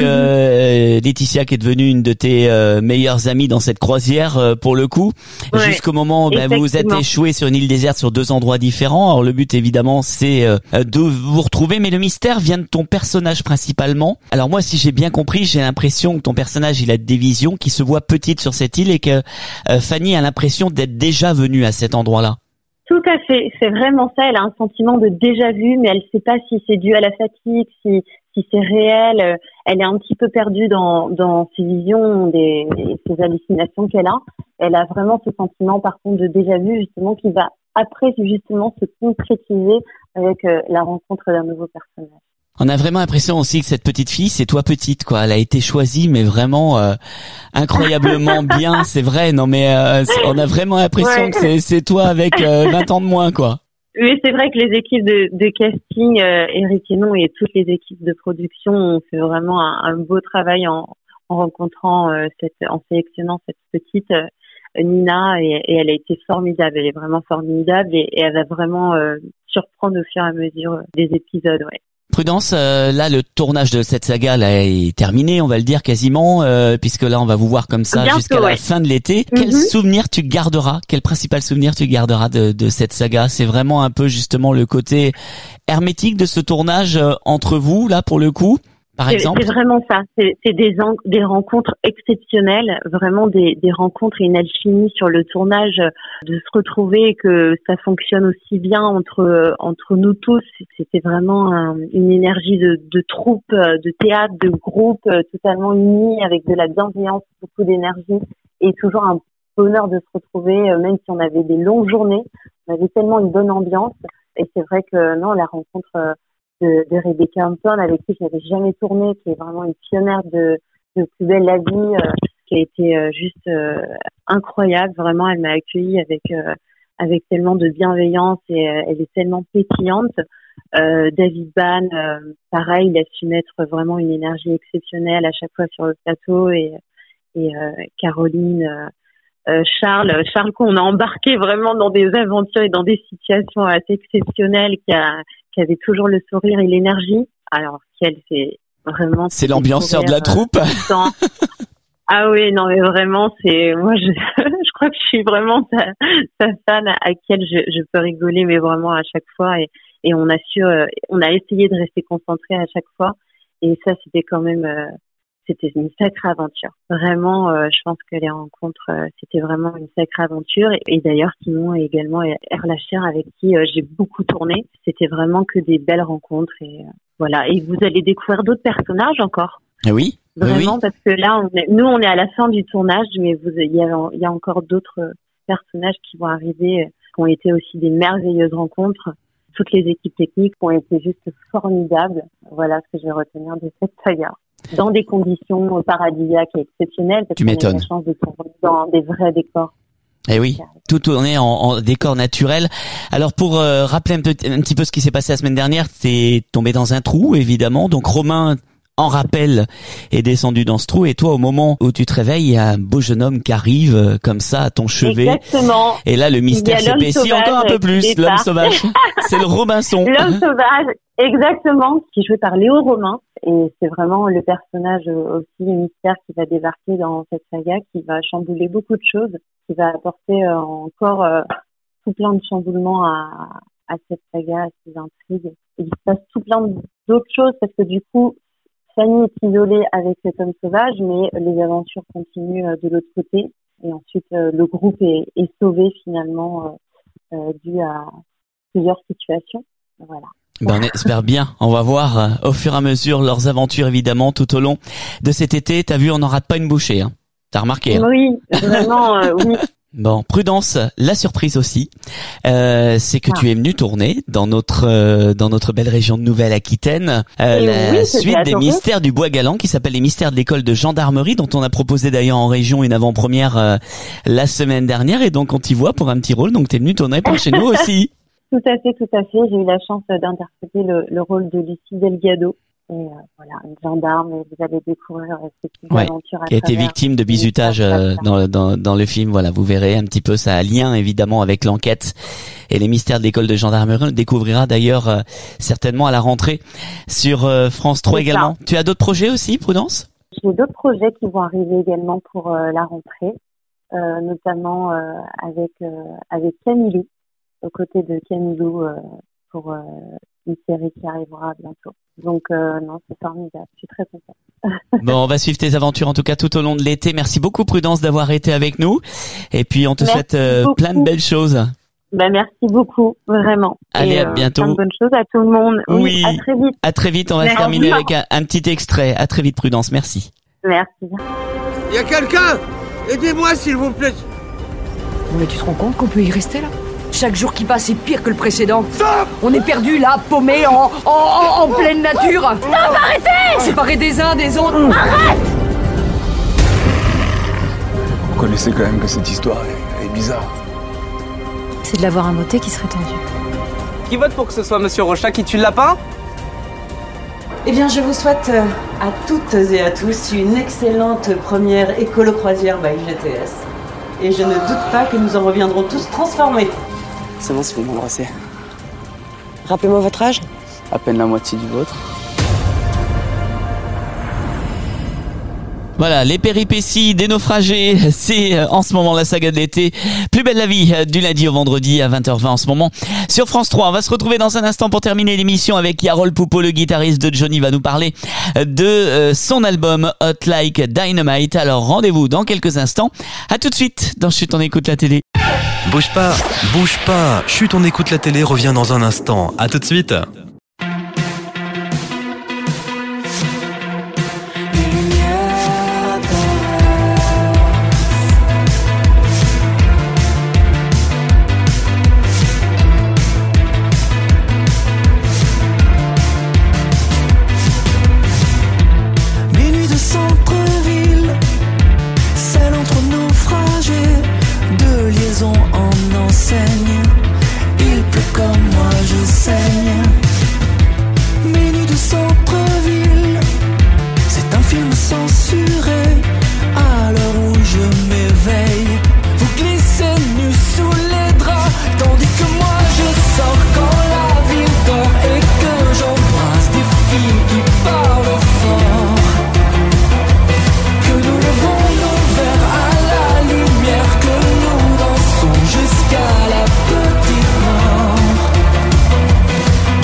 Laetitia qui est devenue une de tes meilleures amies dans cette croisière pour le coup, jusqu'au moment où vous vous êtes échoués sur une île déserte sur 2 endroits différents. Alors le but évidemment c'est de vous retrouver, mais le mystère vient de ton personnage principalement. Alors moi, si j'ai bien compris, j'ai l'impression que ton personnage il a des visions qui se voient petites sur cette île et que Fanny a l'impression d'être déjà venue à cet endroit-là. Tout à fait, c'est vraiment ça. Elle a un sentiment de déjà vu, mais elle ne sait pas si c'est dû à la fatigue, si c'est réel. Elle est un petit peu perdue dans ses visions et ses hallucinations qu'elle a. Elle a vraiment ce sentiment, par contre, de déjà vu, justement, qui va après justement se concrétiser avec la rencontre d'un nouveau personnage. On a vraiment l'impression aussi que cette petite fille, c'est toi petite, quoi. Elle a été choisie, mais vraiment incroyablement bien. C'est vrai, non mais on a vraiment l'impression que c'est toi avec 20 ans de moins, quoi. Oui, c'est vrai que les équipes de casting, Eric Hénon et toutes les équipes de production ont fait vraiment un beau travail en rencontrant en sélectionnant cette petite Nina et elle a été formidable. Elle est vraiment formidable et elle va vraiment surprendre au fur et à mesure des épisodes, ouais. Prudence, là le tournage de cette saga là est terminé, on va le dire quasiment, puisque là on va vous voir comme ça jusqu'à la fin de l'été. Quel souvenir tu garderas, quel principal souvenir tu garderas de cette saga? C'est vraiment un peu justement le côté hermétique de ce tournage entre vous là pour le coup, par exemple. C'est vraiment ça, c'est des rencontres exceptionnelles, vraiment des rencontres et une alchimie sur le tournage, de se retrouver et que ça fonctionne aussi bien entre nous tous. C'était vraiment une énergie de troupe, de théâtre, de groupe totalement unis avec de la bienveillance, beaucoup d'énergie et toujours un bonheur de se retrouver, même si on avait des longues journées. On avait tellement une bonne ambiance et c'est vrai que la rencontre de Rebecca Hampton, avec qui je n'avais jamais tourné, qui est vraiment une pionnière de Plus belle la vie, qui a été juste incroyable. Vraiment, elle m'a accueillie avec tellement de bienveillance et elle est tellement pétillante. David Ban, pareil, il a su mettre vraiment une énergie exceptionnelle à chaque fois sur le plateau et Caroline, Charles qu'on a embarqué vraiment dans des aventures et dans des situations assez exceptionnelles, qui avait toujours le sourire et l'énergie. Alors, elle, c'est vraiment... C'est l'ambianceur de la troupe. Ah oui, non, mais vraiment, moi, je crois que je suis vraiment sa fan à qui je peux rigoler, mais vraiment à chaque fois. Et on a essayé de rester concentré à chaque fois. Et ça, c'était quand même, c'était une sacrée aventure. Vraiment, je pense que les rencontres, c'était vraiment une sacrée aventure. Et d'ailleurs, Simon et également Erlacher, avec qui j'ai beaucoup tourné. C'était vraiment que des belles rencontres. Et voilà. Et vous allez découvrir d'autres personnages encore. Oui. Vraiment, parce que là, on est à la fin du tournage, mais il y a encore d'autres personnages qui vont arriver, qui ont été aussi des merveilleuses rencontres. Toutes les équipes techniques ont été juste formidables. Voilà ce que je vais retenir de cette saga. Dans des conditions paradisiaques et exceptionnelles, parce qu'on a eu la chance de tourner dans des vrais décors. Eh oui, tout tourné en décor naturel. Alors pour rappeler un petit peu ce qui s'est passé la semaine dernière, t'es tombé dans un trou, évidemment. Donc Romain, en rappel, est descendu dans ce trou. Et toi, au moment où tu te réveilles, il y a un beau jeune homme qui arrive comme ça à ton chevet. Exactement. Et là, le mystère s'épaissit encore un peu plus. L'homme sauvage. C'est le Robinson. L'homme sauvage, exactement, qui est joué par Léo Romain. Et c'est vraiment le personnage aussi, le mystère qui va débarquer dans cette saga, qui va chambouler beaucoup de choses, qui va apporter encore tout plein de chamboulements à cette saga, à ces intrigues. il se passe tout plein d'autres choses parce que du coup, Fanny est isolée avec cet homme sauvage, mais les aventures continuent de l'autre côté. Et ensuite, le groupe est sauvé finalement dû à plusieurs situations. Voilà. Ben, on espère bien. On va voir au fur et à mesure leurs aventures évidemment tout au long de cet été. T'as vu, on n'en rate pas une bouchée. Hein. T'as remarqué? Hein. Oui, vraiment, oui. Bon, Prudence, la surprise aussi, c'est que tu es venue tourner dans notre belle région de Nouvelle-Aquitaine, la suite des Mystères du Bois Galant qui s'appelle les Mystères de l'école de gendarmerie, dont on a proposé d'ailleurs en région une avant-première la semaine dernière, et donc on t'y voit pour un petit rôle, donc t'es venue tourner par chez nous aussi. Tout à fait. J'ai eu la chance d'interpréter le rôle de Lucie Delgado. Et voilà, une gendarme, et vous allez découvrir cette petite aventure qui a été victime de bizutage dans le film. Voilà, vous verrez un petit peu, ça a lien évidemment avec l'enquête et les mystères de l'école de gendarmerie. On le découvrira d'ailleurs certainement à la rentrée sur France 3 également. Tu as d'autres projets aussi, Prudence? J'ai d'autres projets qui vont arriver également pour la rentrée, notamment avec Camilou, aux côtés de Camilou pour une série qui arrivera bientôt. Donc non, c'est formidable, je suis très contente. Bon, on va suivre tes aventures en tout cas tout au long de l'été. Merci beaucoup Prudence d'avoir été avec nous. Et puis on te souhaite plein de belles choses. Ben, merci beaucoup, vraiment. Allez, à bientôt. Plein de bonnes choses à tout le monde. Oui, à très vite. À très vite, on va se terminer avec un petit extrait. À très vite Prudence, merci. Merci. Il y a quelqu'un? Aidez-moi s'il vous plaît. Mais tu te rends compte qu'on peut y rester là? Chaque jour qui passe est pire que le précédent. Stop! On est perdu là, paumé en pleine nature. Non, arrêtez! Séparés des uns des autres. Arrête! Vous connaissez quand même que cette histoire est bizarre. C'est de l'avoir un moté qui serait tendu. Qui vote pour que ce soit Monsieur Rochat qui tue le lapin? Eh bien, je vous souhaite à toutes et à tous une excellente première écolo-croisière by GTS. Et je ne doute pas que nous en reviendrons tous transformés. C'est bon si vous m'embrassez. Rappelez-moi votre âge. À peine la moitié du vôtre. Voilà, les péripéties des naufragés, c'est en ce moment la saga de l'été. Plus belle la vie du lundi au vendredi à 20h20 en ce moment sur France 3. On va se retrouver dans un instant pour terminer l'émission avec Yarol Poupeau, le guitariste de Johnny, va nous parler de son album Hot Like Dynamite. Alors rendez-vous dans quelques instants. À tout de suite dans Chut, on écoute la télé. Bouge pas. Chut, on écoute la télé revient dans un instant. À tout de suite. Il pleut comme moi, je saigne. Minuit de centre-ville, c'est un film censuré. À l'heure où je m'éveille, vous glissez nu sous les draps, tandis que moi je sors quand la ville dort et que j'embrasse des filles qui parlent fort. Que nous levons nos verres à la lumière, que nous dansons jusqu'à la petite mort.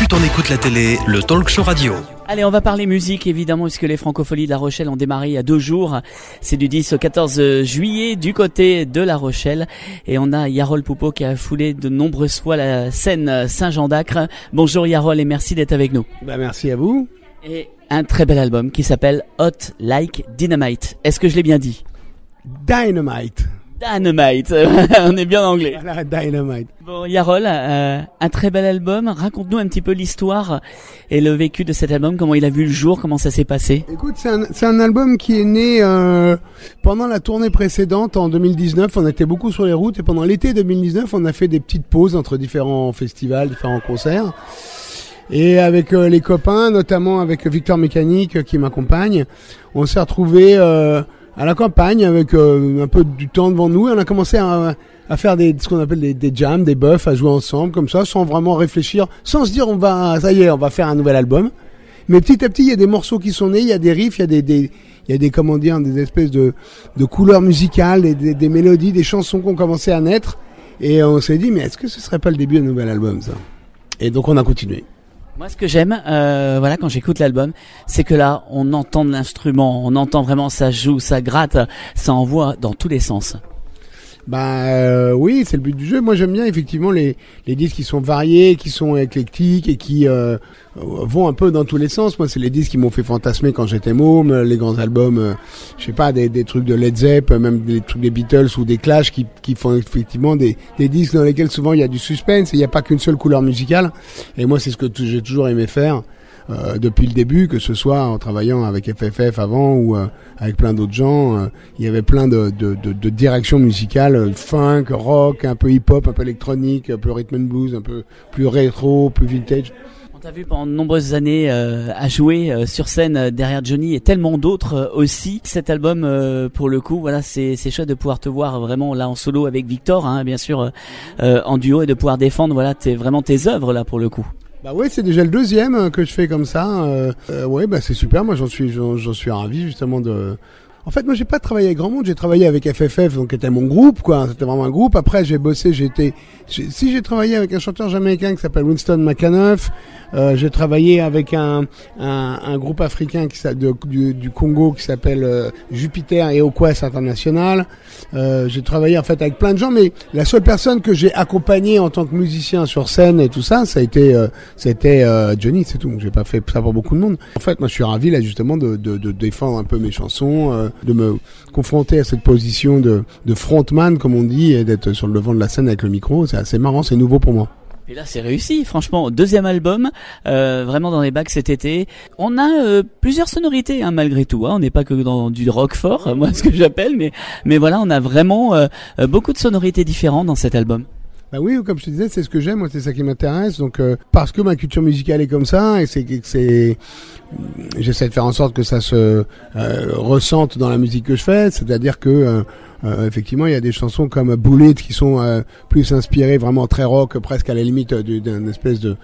plus t'en écoutes la télé, le talk show radio. Allez, on va parler musique évidemment puisque les Francopholies de La Rochelle ont démarré il y a 2 jours. C'est du 10 au 14 juillet du côté de La Rochelle. Et on a Yarol Poupeau qui a foulé de nombreuses fois la scène Saint-Jean d'Acre. Bonjour Yarol et merci d'être avec nous. Merci à vous. Et un très bel album qui s'appelle Hot Like Dynamite. Est-ce que je l'ai bien dit? Dynamite. On est bien en anglais. Voilà, Dynamite. Bon, Yarol, un très bel album. Raconte-nous un petit peu l'histoire et le vécu de cet album, comment il a vu le jour, comment ça s'est passé. Écoute, c'est un album qui est né pendant la tournée précédente, en 2019. On était beaucoup sur les routes et pendant l'été 2019, on a fait des petites pauses entre différents festivals, différents concerts. Et avec les copains, notamment avec Victor Mécanique qui m'accompagne, on s'est retrouvés à la campagne avec un peu du temps devant nous. Et on a commencé à faire ce qu'on appelle des jams, des buffs, à jouer ensemble comme ça, sans vraiment réfléchir, sans se dire on va faire un nouvel album. Mais petit à petit, il y a des morceaux qui sont nés, il y a des riffs, il y a des comment dire, des espèces de couleurs musicales, des mélodies, des chansons qui ont commencé à naître. Et on s'est dit mais est-ce que ce serait pas le début d'un nouvel album ça? Et donc on a continué. Moi, ce que j'aime, quand j'écoute l'album, c'est que là, on entend de l'instrument, on entend vraiment ça joue, ça gratte, ça envoie dans tous les sens. Oui, c'est le but du jeu. Moi, j'aime bien effectivement les disques qui sont variés, qui sont éclectiques et qui vont un peu dans tous les sens. Moi, c'est les disques qui m'ont fait fantasmer quand j'étais môme, les grands albums, je sais pas, des trucs de Led Zepp, même des trucs des Beatles ou des Clash qui font effectivement des disques dans lesquels souvent il y a du suspense et il n'y a pas qu'une seule couleur musicale. Et moi, c'est ce que j'ai toujours aimé faire. Depuis le début, que ce soit en travaillant avec FFF avant ou avec plein d'autres gens, il y avait plein de directions musicales, funk, rock, un peu hip-hop, un peu électronique, un peu rhythm and blues, un peu plus rétro, plus vintage. On t'a vu pendant de nombreuses années à jouer sur scène derrière Johnny et tellement d'autres aussi. Cet album, pour le coup, voilà, c'est chouette de pouvoir te voir vraiment là en solo avec Victor, hein, bien sûr, en duo et de pouvoir défendre voilà vraiment tes œuvres là pour le coup. Ouais, c'est déjà le deuxième que je fais comme ça. C'est super. Moi, j'en suis ravi justement de. En fait, moi, j'ai pas travaillé avec grand monde. J'ai travaillé avec FFF, donc qui était mon groupe, quoi. C'était vraiment un groupe. Après, j'ai bossé. J'ai travaillé avec un chanteur jamaïcain qui s'appelle Winston McAnuff. J'ai travaillé avec un groupe africain du Congo qui s'appelle Jupiter et Oquest International. J'ai travaillé en fait avec plein de gens, mais la seule personne que j'ai accompagnée en tant que musicien sur scène et tout ça, c'était Johnny, c'est tout. J'ai pas fait ça pour beaucoup de monde. En fait, moi, je suis ravi là justement de défendre un peu mes chansons, de me confronter à cette position de frontman, comme on dit, et d'être sur le devant de la scène avec le micro. C'est assez marrant, c'est nouveau pour moi. Et là, c'est réussi, franchement. 2e album, vraiment dans les bacs cet été. On a plusieurs sonorités, hein, malgré tout. Hein. On n'est pas que dans du rock fort, moi, ce que j'appelle, mais voilà, on a vraiment beaucoup de sonorités différentes dans cet album. Bah oui, comme je te disais, c'est ce que j'aime, moi, c'est ça qui m'intéresse. Donc, parce que ma culture musicale est comme ça, et j'essaie de faire en sorte que ça se ressente dans la musique que je fais. C'est-à-dire que effectivement, il y a des chansons comme Bullet qui sont plus inspirées, vraiment très rock, presque à la limite d'une espèce de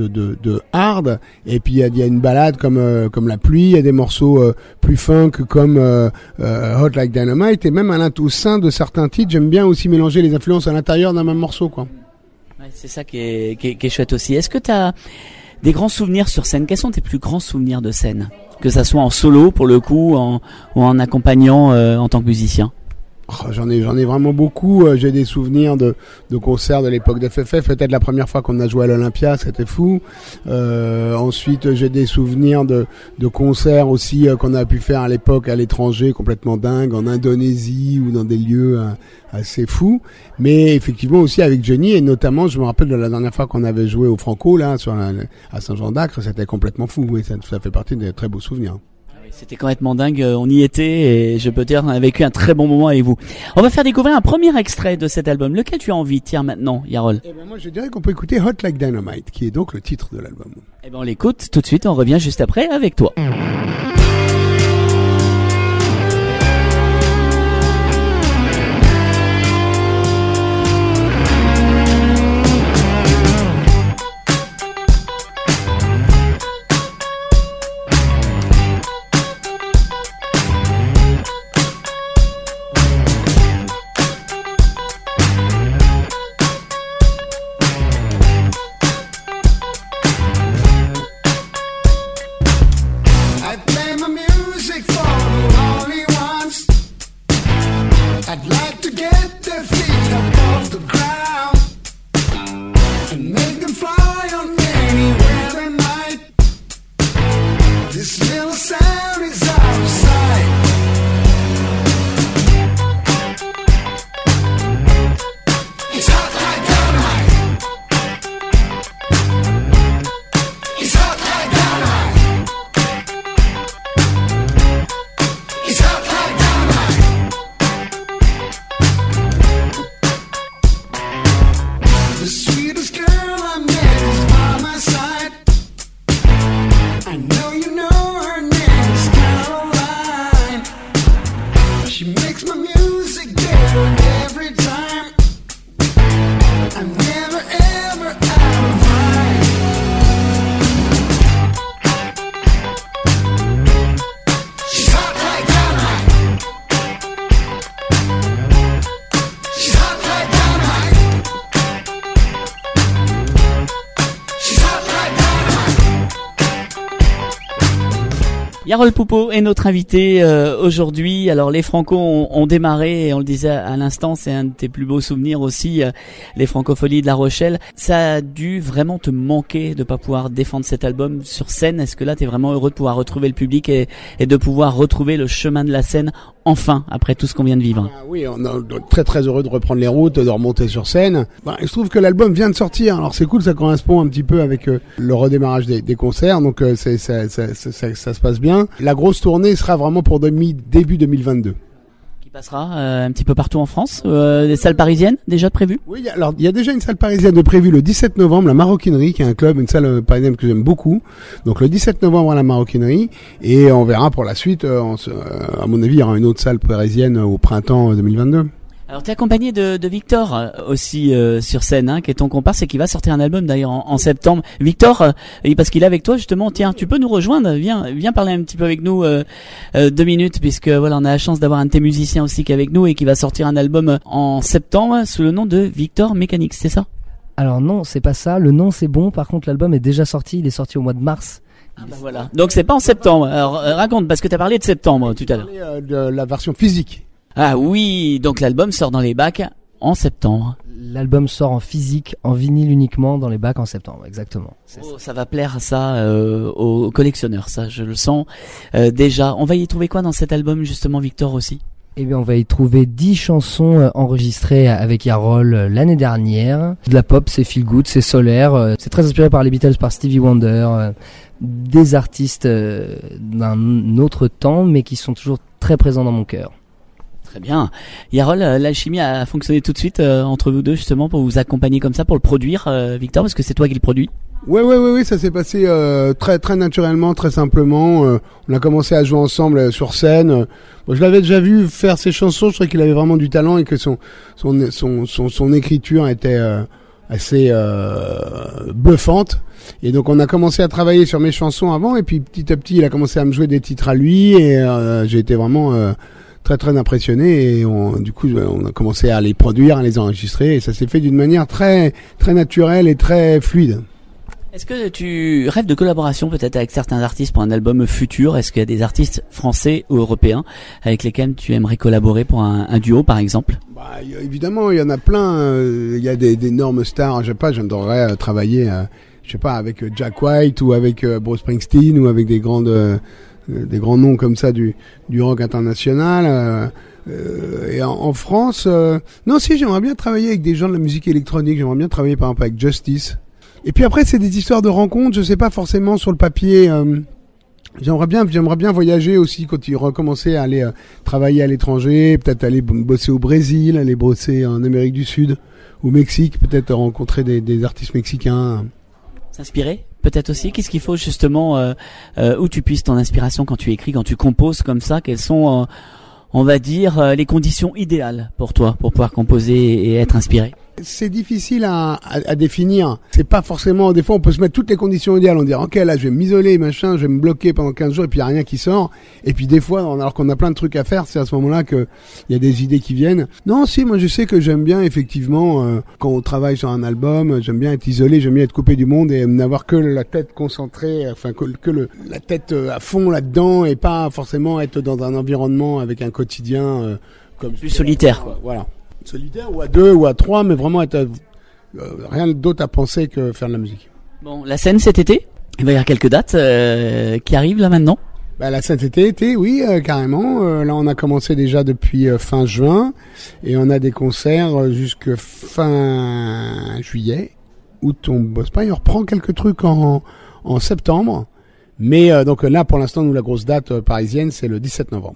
hard. Et puis il y a une balade comme La Pluie. Il y a des morceaux plus funk comme Hot Like Dynamite. Et même au sein de certains titres, j'aime bien aussi mélanger les influences à l'intérieur d'un même morceau, quoi. Ouais, c'est ça qui est chouette aussi. Est-ce que t'as des grands souvenirs sur scène? Quels sont tes plus grands souvenirs de scène? Que ça soit en solo pour le coup, ou en accompagnant en tant que musicien? J'en ai vraiment beaucoup. J'ai des souvenirs de concerts de l'époque d'FFF. Peut-être la première fois qu'on a joué à l'Olympia, c'était fou. Ensuite, j'ai des souvenirs de concerts aussi qu'on a pu faire à l'époque à l'étranger, complètement dingue, en Indonésie ou dans des lieux assez fous. Mais effectivement aussi avec Johnny, et notamment, je me rappelle de la dernière fois qu'on avait joué au Franco là, à Saint-Jean d'Acre, c'était complètement fou. Oui, ça fait partie des très beaux souvenirs. C'était complètement dingue, on y était et je peux dire qu'on a vécu un très bon moment avec vous. On va faire découvrir un premier extrait de cet album. Lequel tu as envie de tirer maintenant, Yarol? Moi je dirais qu'on peut écouter Hot Like Dynamite, qui est donc le titre de l'album. On l'écoute tout de suite, on revient juste après avec toi. I know you know her name's Caroline. She makes my music better every time. I'm never ever out of line. She's hot like dynamite. She's hot like dynamite. She's hot like dynamite. Yarol Poupeau est notre invité aujourd'hui. Alors les Franco ont démarré, et on le disait à l'instant, c'est un de tes plus beaux souvenirs aussi, les Francopholies de La Rochelle. Ça a dû vraiment te manquer de pas pouvoir défendre cet album sur scène. Est-ce que là t'es vraiment heureux de pouvoir retrouver le public et de pouvoir retrouver le chemin de la scène enfin, après tout ce qu'on vient de vivre? Oui, on est très très heureux de reprendre les routes, de remonter sur scène. Il se trouve que l'album vient de sortir, alors c'est cool, ça correspond un petit peu avec le redémarrage des concerts, donc ça se passe bien. La grosse tournée sera vraiment pour début 2022. Qui passera un petit peu partout en France, des salles parisiennes déjà prévues? Oui, alors il y a déjà une salle parisienne de prévue le 17 novembre, la Maroquinerie, qui est un club, une salle parisienne que j'aime beaucoup. Donc le 17 novembre à la Maroquinerie, et on verra pour la suite, à mon avis il y aura une autre salle parisienne au printemps 2022. Alors t'es accompagné de Victor aussi sur scène, hein, qui est ton comparse et qui va sortir un album d'ailleurs en septembre. Victor, parce qu'il est avec toi justement, tiens, tu peux nous rejoindre, viens parler un petit peu avec nous 2 minutes, puisque voilà, on a la chance d'avoir un de tes musiciens aussi qui est avec nous et qui va sortir un album en septembre sous le nom de Victor Mechanics, c'est ça? Alors non, c'est pas ça, le nom c'est bon, par contre l'album est déjà sorti, il est sorti au mois de mars. Voilà, donc c'est pas en septembre. Alors raconte, parce que t'as parlé de septembre tout à l'heure. De la version physique. Ah oui, donc l'album sort dans les bacs en septembre. L'album sort en physique, en vinyle uniquement, dans les bacs en septembre, exactement. Ça va plaire ça aux collectionneurs, ça je le sens déjà. On va y trouver quoi dans cet album justement, Victor, aussi? Eh bien, on va y trouver 10 chansons enregistrées avec Yarol l'année dernière. De la pop, c'est feel good, c'est solaire, c'est très inspiré par les Beatles, par Stevie Wonder, des artistes d'un autre temps, mais qui sont toujours très présents dans mon cœur. Très bien. Yarol, l'alchimie a fonctionné tout de suite entre vous deux justement pour vous accompagner comme ça, pour le produire, Victor, parce que c'est toi qui le produis. Oui, ça s'est passé très très naturellement, très simplement. On a commencé à jouer ensemble sur scène. Je l'avais déjà vu faire ses chansons, je trouvais qu'il avait vraiment du talent et que son écriture était assez bluffante. Et donc on a commencé à travailler sur mes chansons avant, et puis petit à petit il a commencé à me jouer des titres à lui, et j'ai été vraiment très très impressionné, et du coup on a commencé à les produire, à les enregistrer, et ça s'est fait d'une manière très très naturelle et très fluide. Est-ce que tu rêves de collaboration peut-être avec certains artistes pour un album futur? Est-ce qu'il y a des artistes français ou européens avec lesquels tu aimerais collaborer pour un duo par exemple? Évidemment, il y en a plein. Il y a d'énormes stars. Je sais pas, j'adorerais travailler, je sais pas, avec Jack White ou avec Bruce Springsteen ou avec des grands noms comme ça du rock international. Et en France, non, si, j'aimerais bien travailler avec des gens de la musique électronique. J'aimerais bien travailler par exemple avec Justice. Et puis après, c'est des histoires de rencontres. Je sais pas forcément sur le papier. J'aimerais bien voyager aussi, quand il recommençait à aller travailler à l'étranger, peut-être aller bosser au Brésil, aller bosser en Amérique du Sud, au Mexique, peut-être rencontrer des artistes mexicains. S'inspirer peut-être aussi. Qu'est-ce qu'il faut justement où tu puisses ton inspiration quand tu écris, quand tu composes comme ça? Quelles sont, on va dire, les conditions idéales pour toi pour pouvoir composer et être inspiré? C'est difficile à définir. C'est pas forcément, des fois on peut se mettre toutes les conditions idéales, on dit ok, là je vais m'isoler, machin, je vais me bloquer pendant 15 jours et puis il y a rien qui sort. Et puis des fois, alors qu'on a plein de trucs à faire, c'est à ce moment-là que il y a des idées qui viennent. Non, si, moi je sais que j'aime bien effectivement quand on travaille sur un album, j'aime bien être isolé, j'aime bien être coupé du monde et n'avoir que la tête concentrée, enfin la tête à fond là-dedans, et pas forcément être dans un environnement avec un quotidien comme plus solitaire, quoi. Voilà. Solitaire, ou à 2 ou à 3, mais vraiment être rien d'autre à penser que faire de la musique. Bon, la scène cet été, il va y avoir quelques dates qui arrivent là maintenant. La scène cet été, oui, carrément. Là, on a commencé déjà depuis fin juin, et on a des concerts jusque fin juillet. Août, on bosse pas, et on reprend quelques trucs en septembre. Mais donc là, pour l'instant, nous, la grosse date parisienne, c'est le 17 novembre.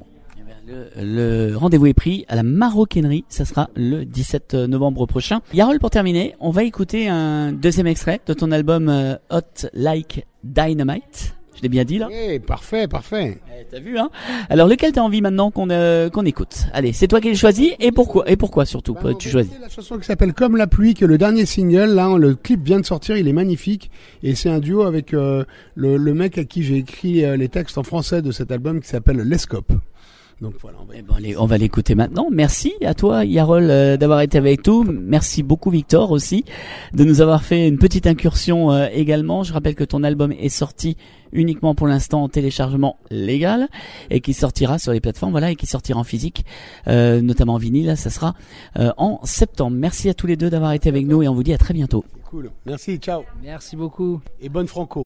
Le rendez-vous est pris à la Maroquinerie, ça sera le 17 novembre prochain. Yarol, pour terminer, on va écouter un deuxième extrait de ton album Hot Like Dynamite. Je l'ai bien dit là ? Oui, parfait. T'as vu, hein ? Alors, lequel t'as envie maintenant qu'on écoute ? Allez, c'est toi qui l'as choisi, et pourquoi surtout tu choisis ? C'est la chanson qui s'appelle Comme la pluie, qui est le dernier single. Là, le clip vient de sortir, il est magnifique. Et c'est un duo avec le mec à qui j'ai écrit les textes en français de cet album qui s'appelle Lescope. Donc voilà, on va l'écouter maintenant. Merci à toi, Yarol, d'avoir été avec nous. Merci beaucoup, Victor, aussi, de nous avoir fait une petite incursion également. Je rappelle que ton album est sorti uniquement pour l'instant en téléchargement légal et qui sortira sur les plateformes, et qui sortira en physique, notamment en vinyle. Là, ça sera en septembre. Merci à tous les deux d'avoir été avec nous et on vous dit à très bientôt. Cool. Merci, ciao. Merci beaucoup. Et bonne Franco.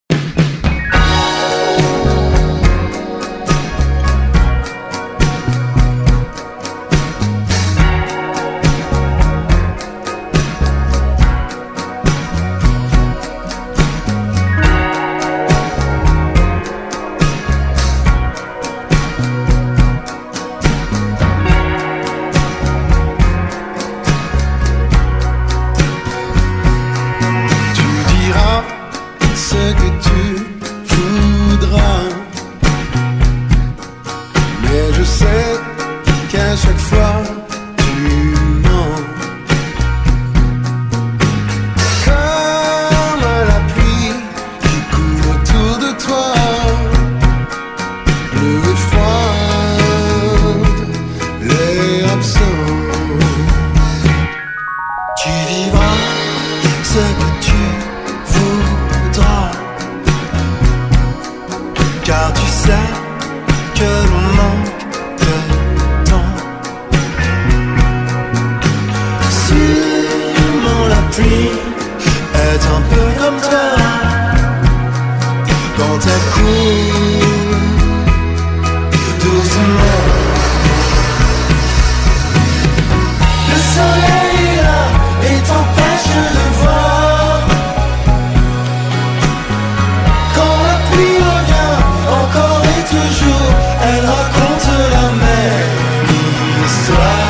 Ce que tu voudras, mais je sais qu'à chaque fois tu mens. Comme la pluie qui coule autour de toi, bleu et froide, les absents. Tu vivras ce que tu voudras, car tu sais que l'on manque de temps. Sûrement la pluie est un peu comme toi, quand elle coule doucement. Le soleil est là et t'empêche de voir. Quand la pluie revient encore et toujours, elle raconte la même histoire.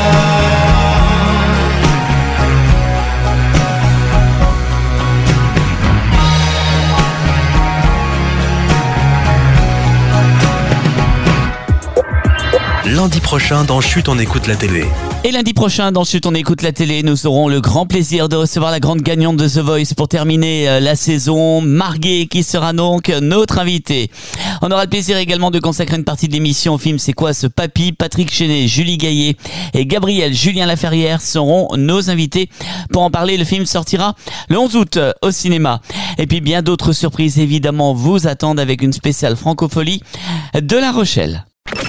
Lundi prochain dans Chut, on écoute la télé. Et lundi prochain, dans Chut, on écoute la télé, nous aurons le grand plaisir de recevoir la grande gagnante de The Voice pour terminer la saison, Marguet, qui sera donc notre invitée. On aura le plaisir également de consacrer une partie de l'émission au film C'est quoi ce papy ? Patrick Chenet, Julie Gaillet et Gabriel Julien Laferrière seront nos invités pour en parler. Le film sortira le 11 août au cinéma. Et puis bien d'autres surprises évidemment vous attendent avec une spéciale francophonie de La Rochelle.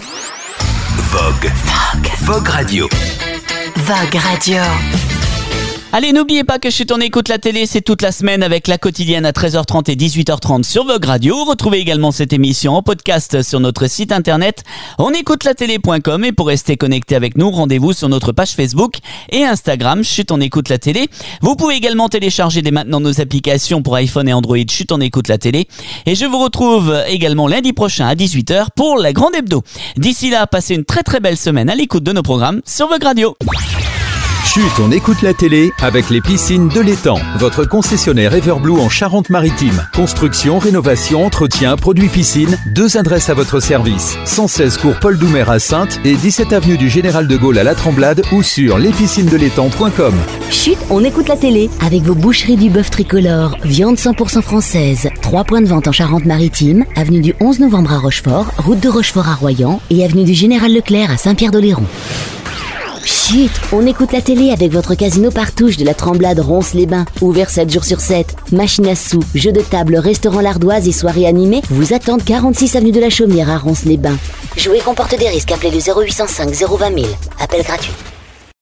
Vogue Radio. Vogue Radio. Allez, n'oubliez pas que Chut, on écoute la télé, c'est toute la semaine avec la quotidienne à 13h30 et 18h30 sur Vogue Radio. Retrouvez également cette émission en podcast sur notre site internet onécoutelatélé.com et pour rester connecté avec nous, rendez-vous sur notre page Facebook et Instagram Chut, on écoute la télé. Vous pouvez également télécharger dès maintenant nos applications pour iPhone et Android Chut, on écoute la télé. Et je vous retrouve également lundi prochain à 18h pour la grande hebdo. D'ici là, passez une très très belle semaine à l'écoute de nos programmes sur Vogue Radio. Chut, on écoute la télé avec les piscines de l'Étang, votre concessionnaire Everblue en Charente-Maritime. Construction, rénovation, entretien, produits piscine, 2 adresses à votre service. 116 cours Paul Doumer à Saintes et 17 avenue du Général de Gaulle à La Tremblade ou sur lespiscinesdelétang.com. Chut, on écoute la télé avec vos boucheries du bœuf tricolore, viande 100% française. 3 points de vente en Charente-Maritime, avenue du 11 novembre à Rochefort, route de Rochefort à Royan et avenue du Général Leclerc à Saint-Pierre-d'Oléron. Chut, on écoute la télé avec votre casino Partouche de la Tremblade Ronces-les-Bains, ouvert 7 jours sur 7. Machine à sous, jeux de table, restaurant l'ardoise et soirées animées vous attendent 46 avenue de la Chaumière à Ronces-les-Bains. Jouer comporte des risques, appelez le 0805 020 000. Appel gratuit.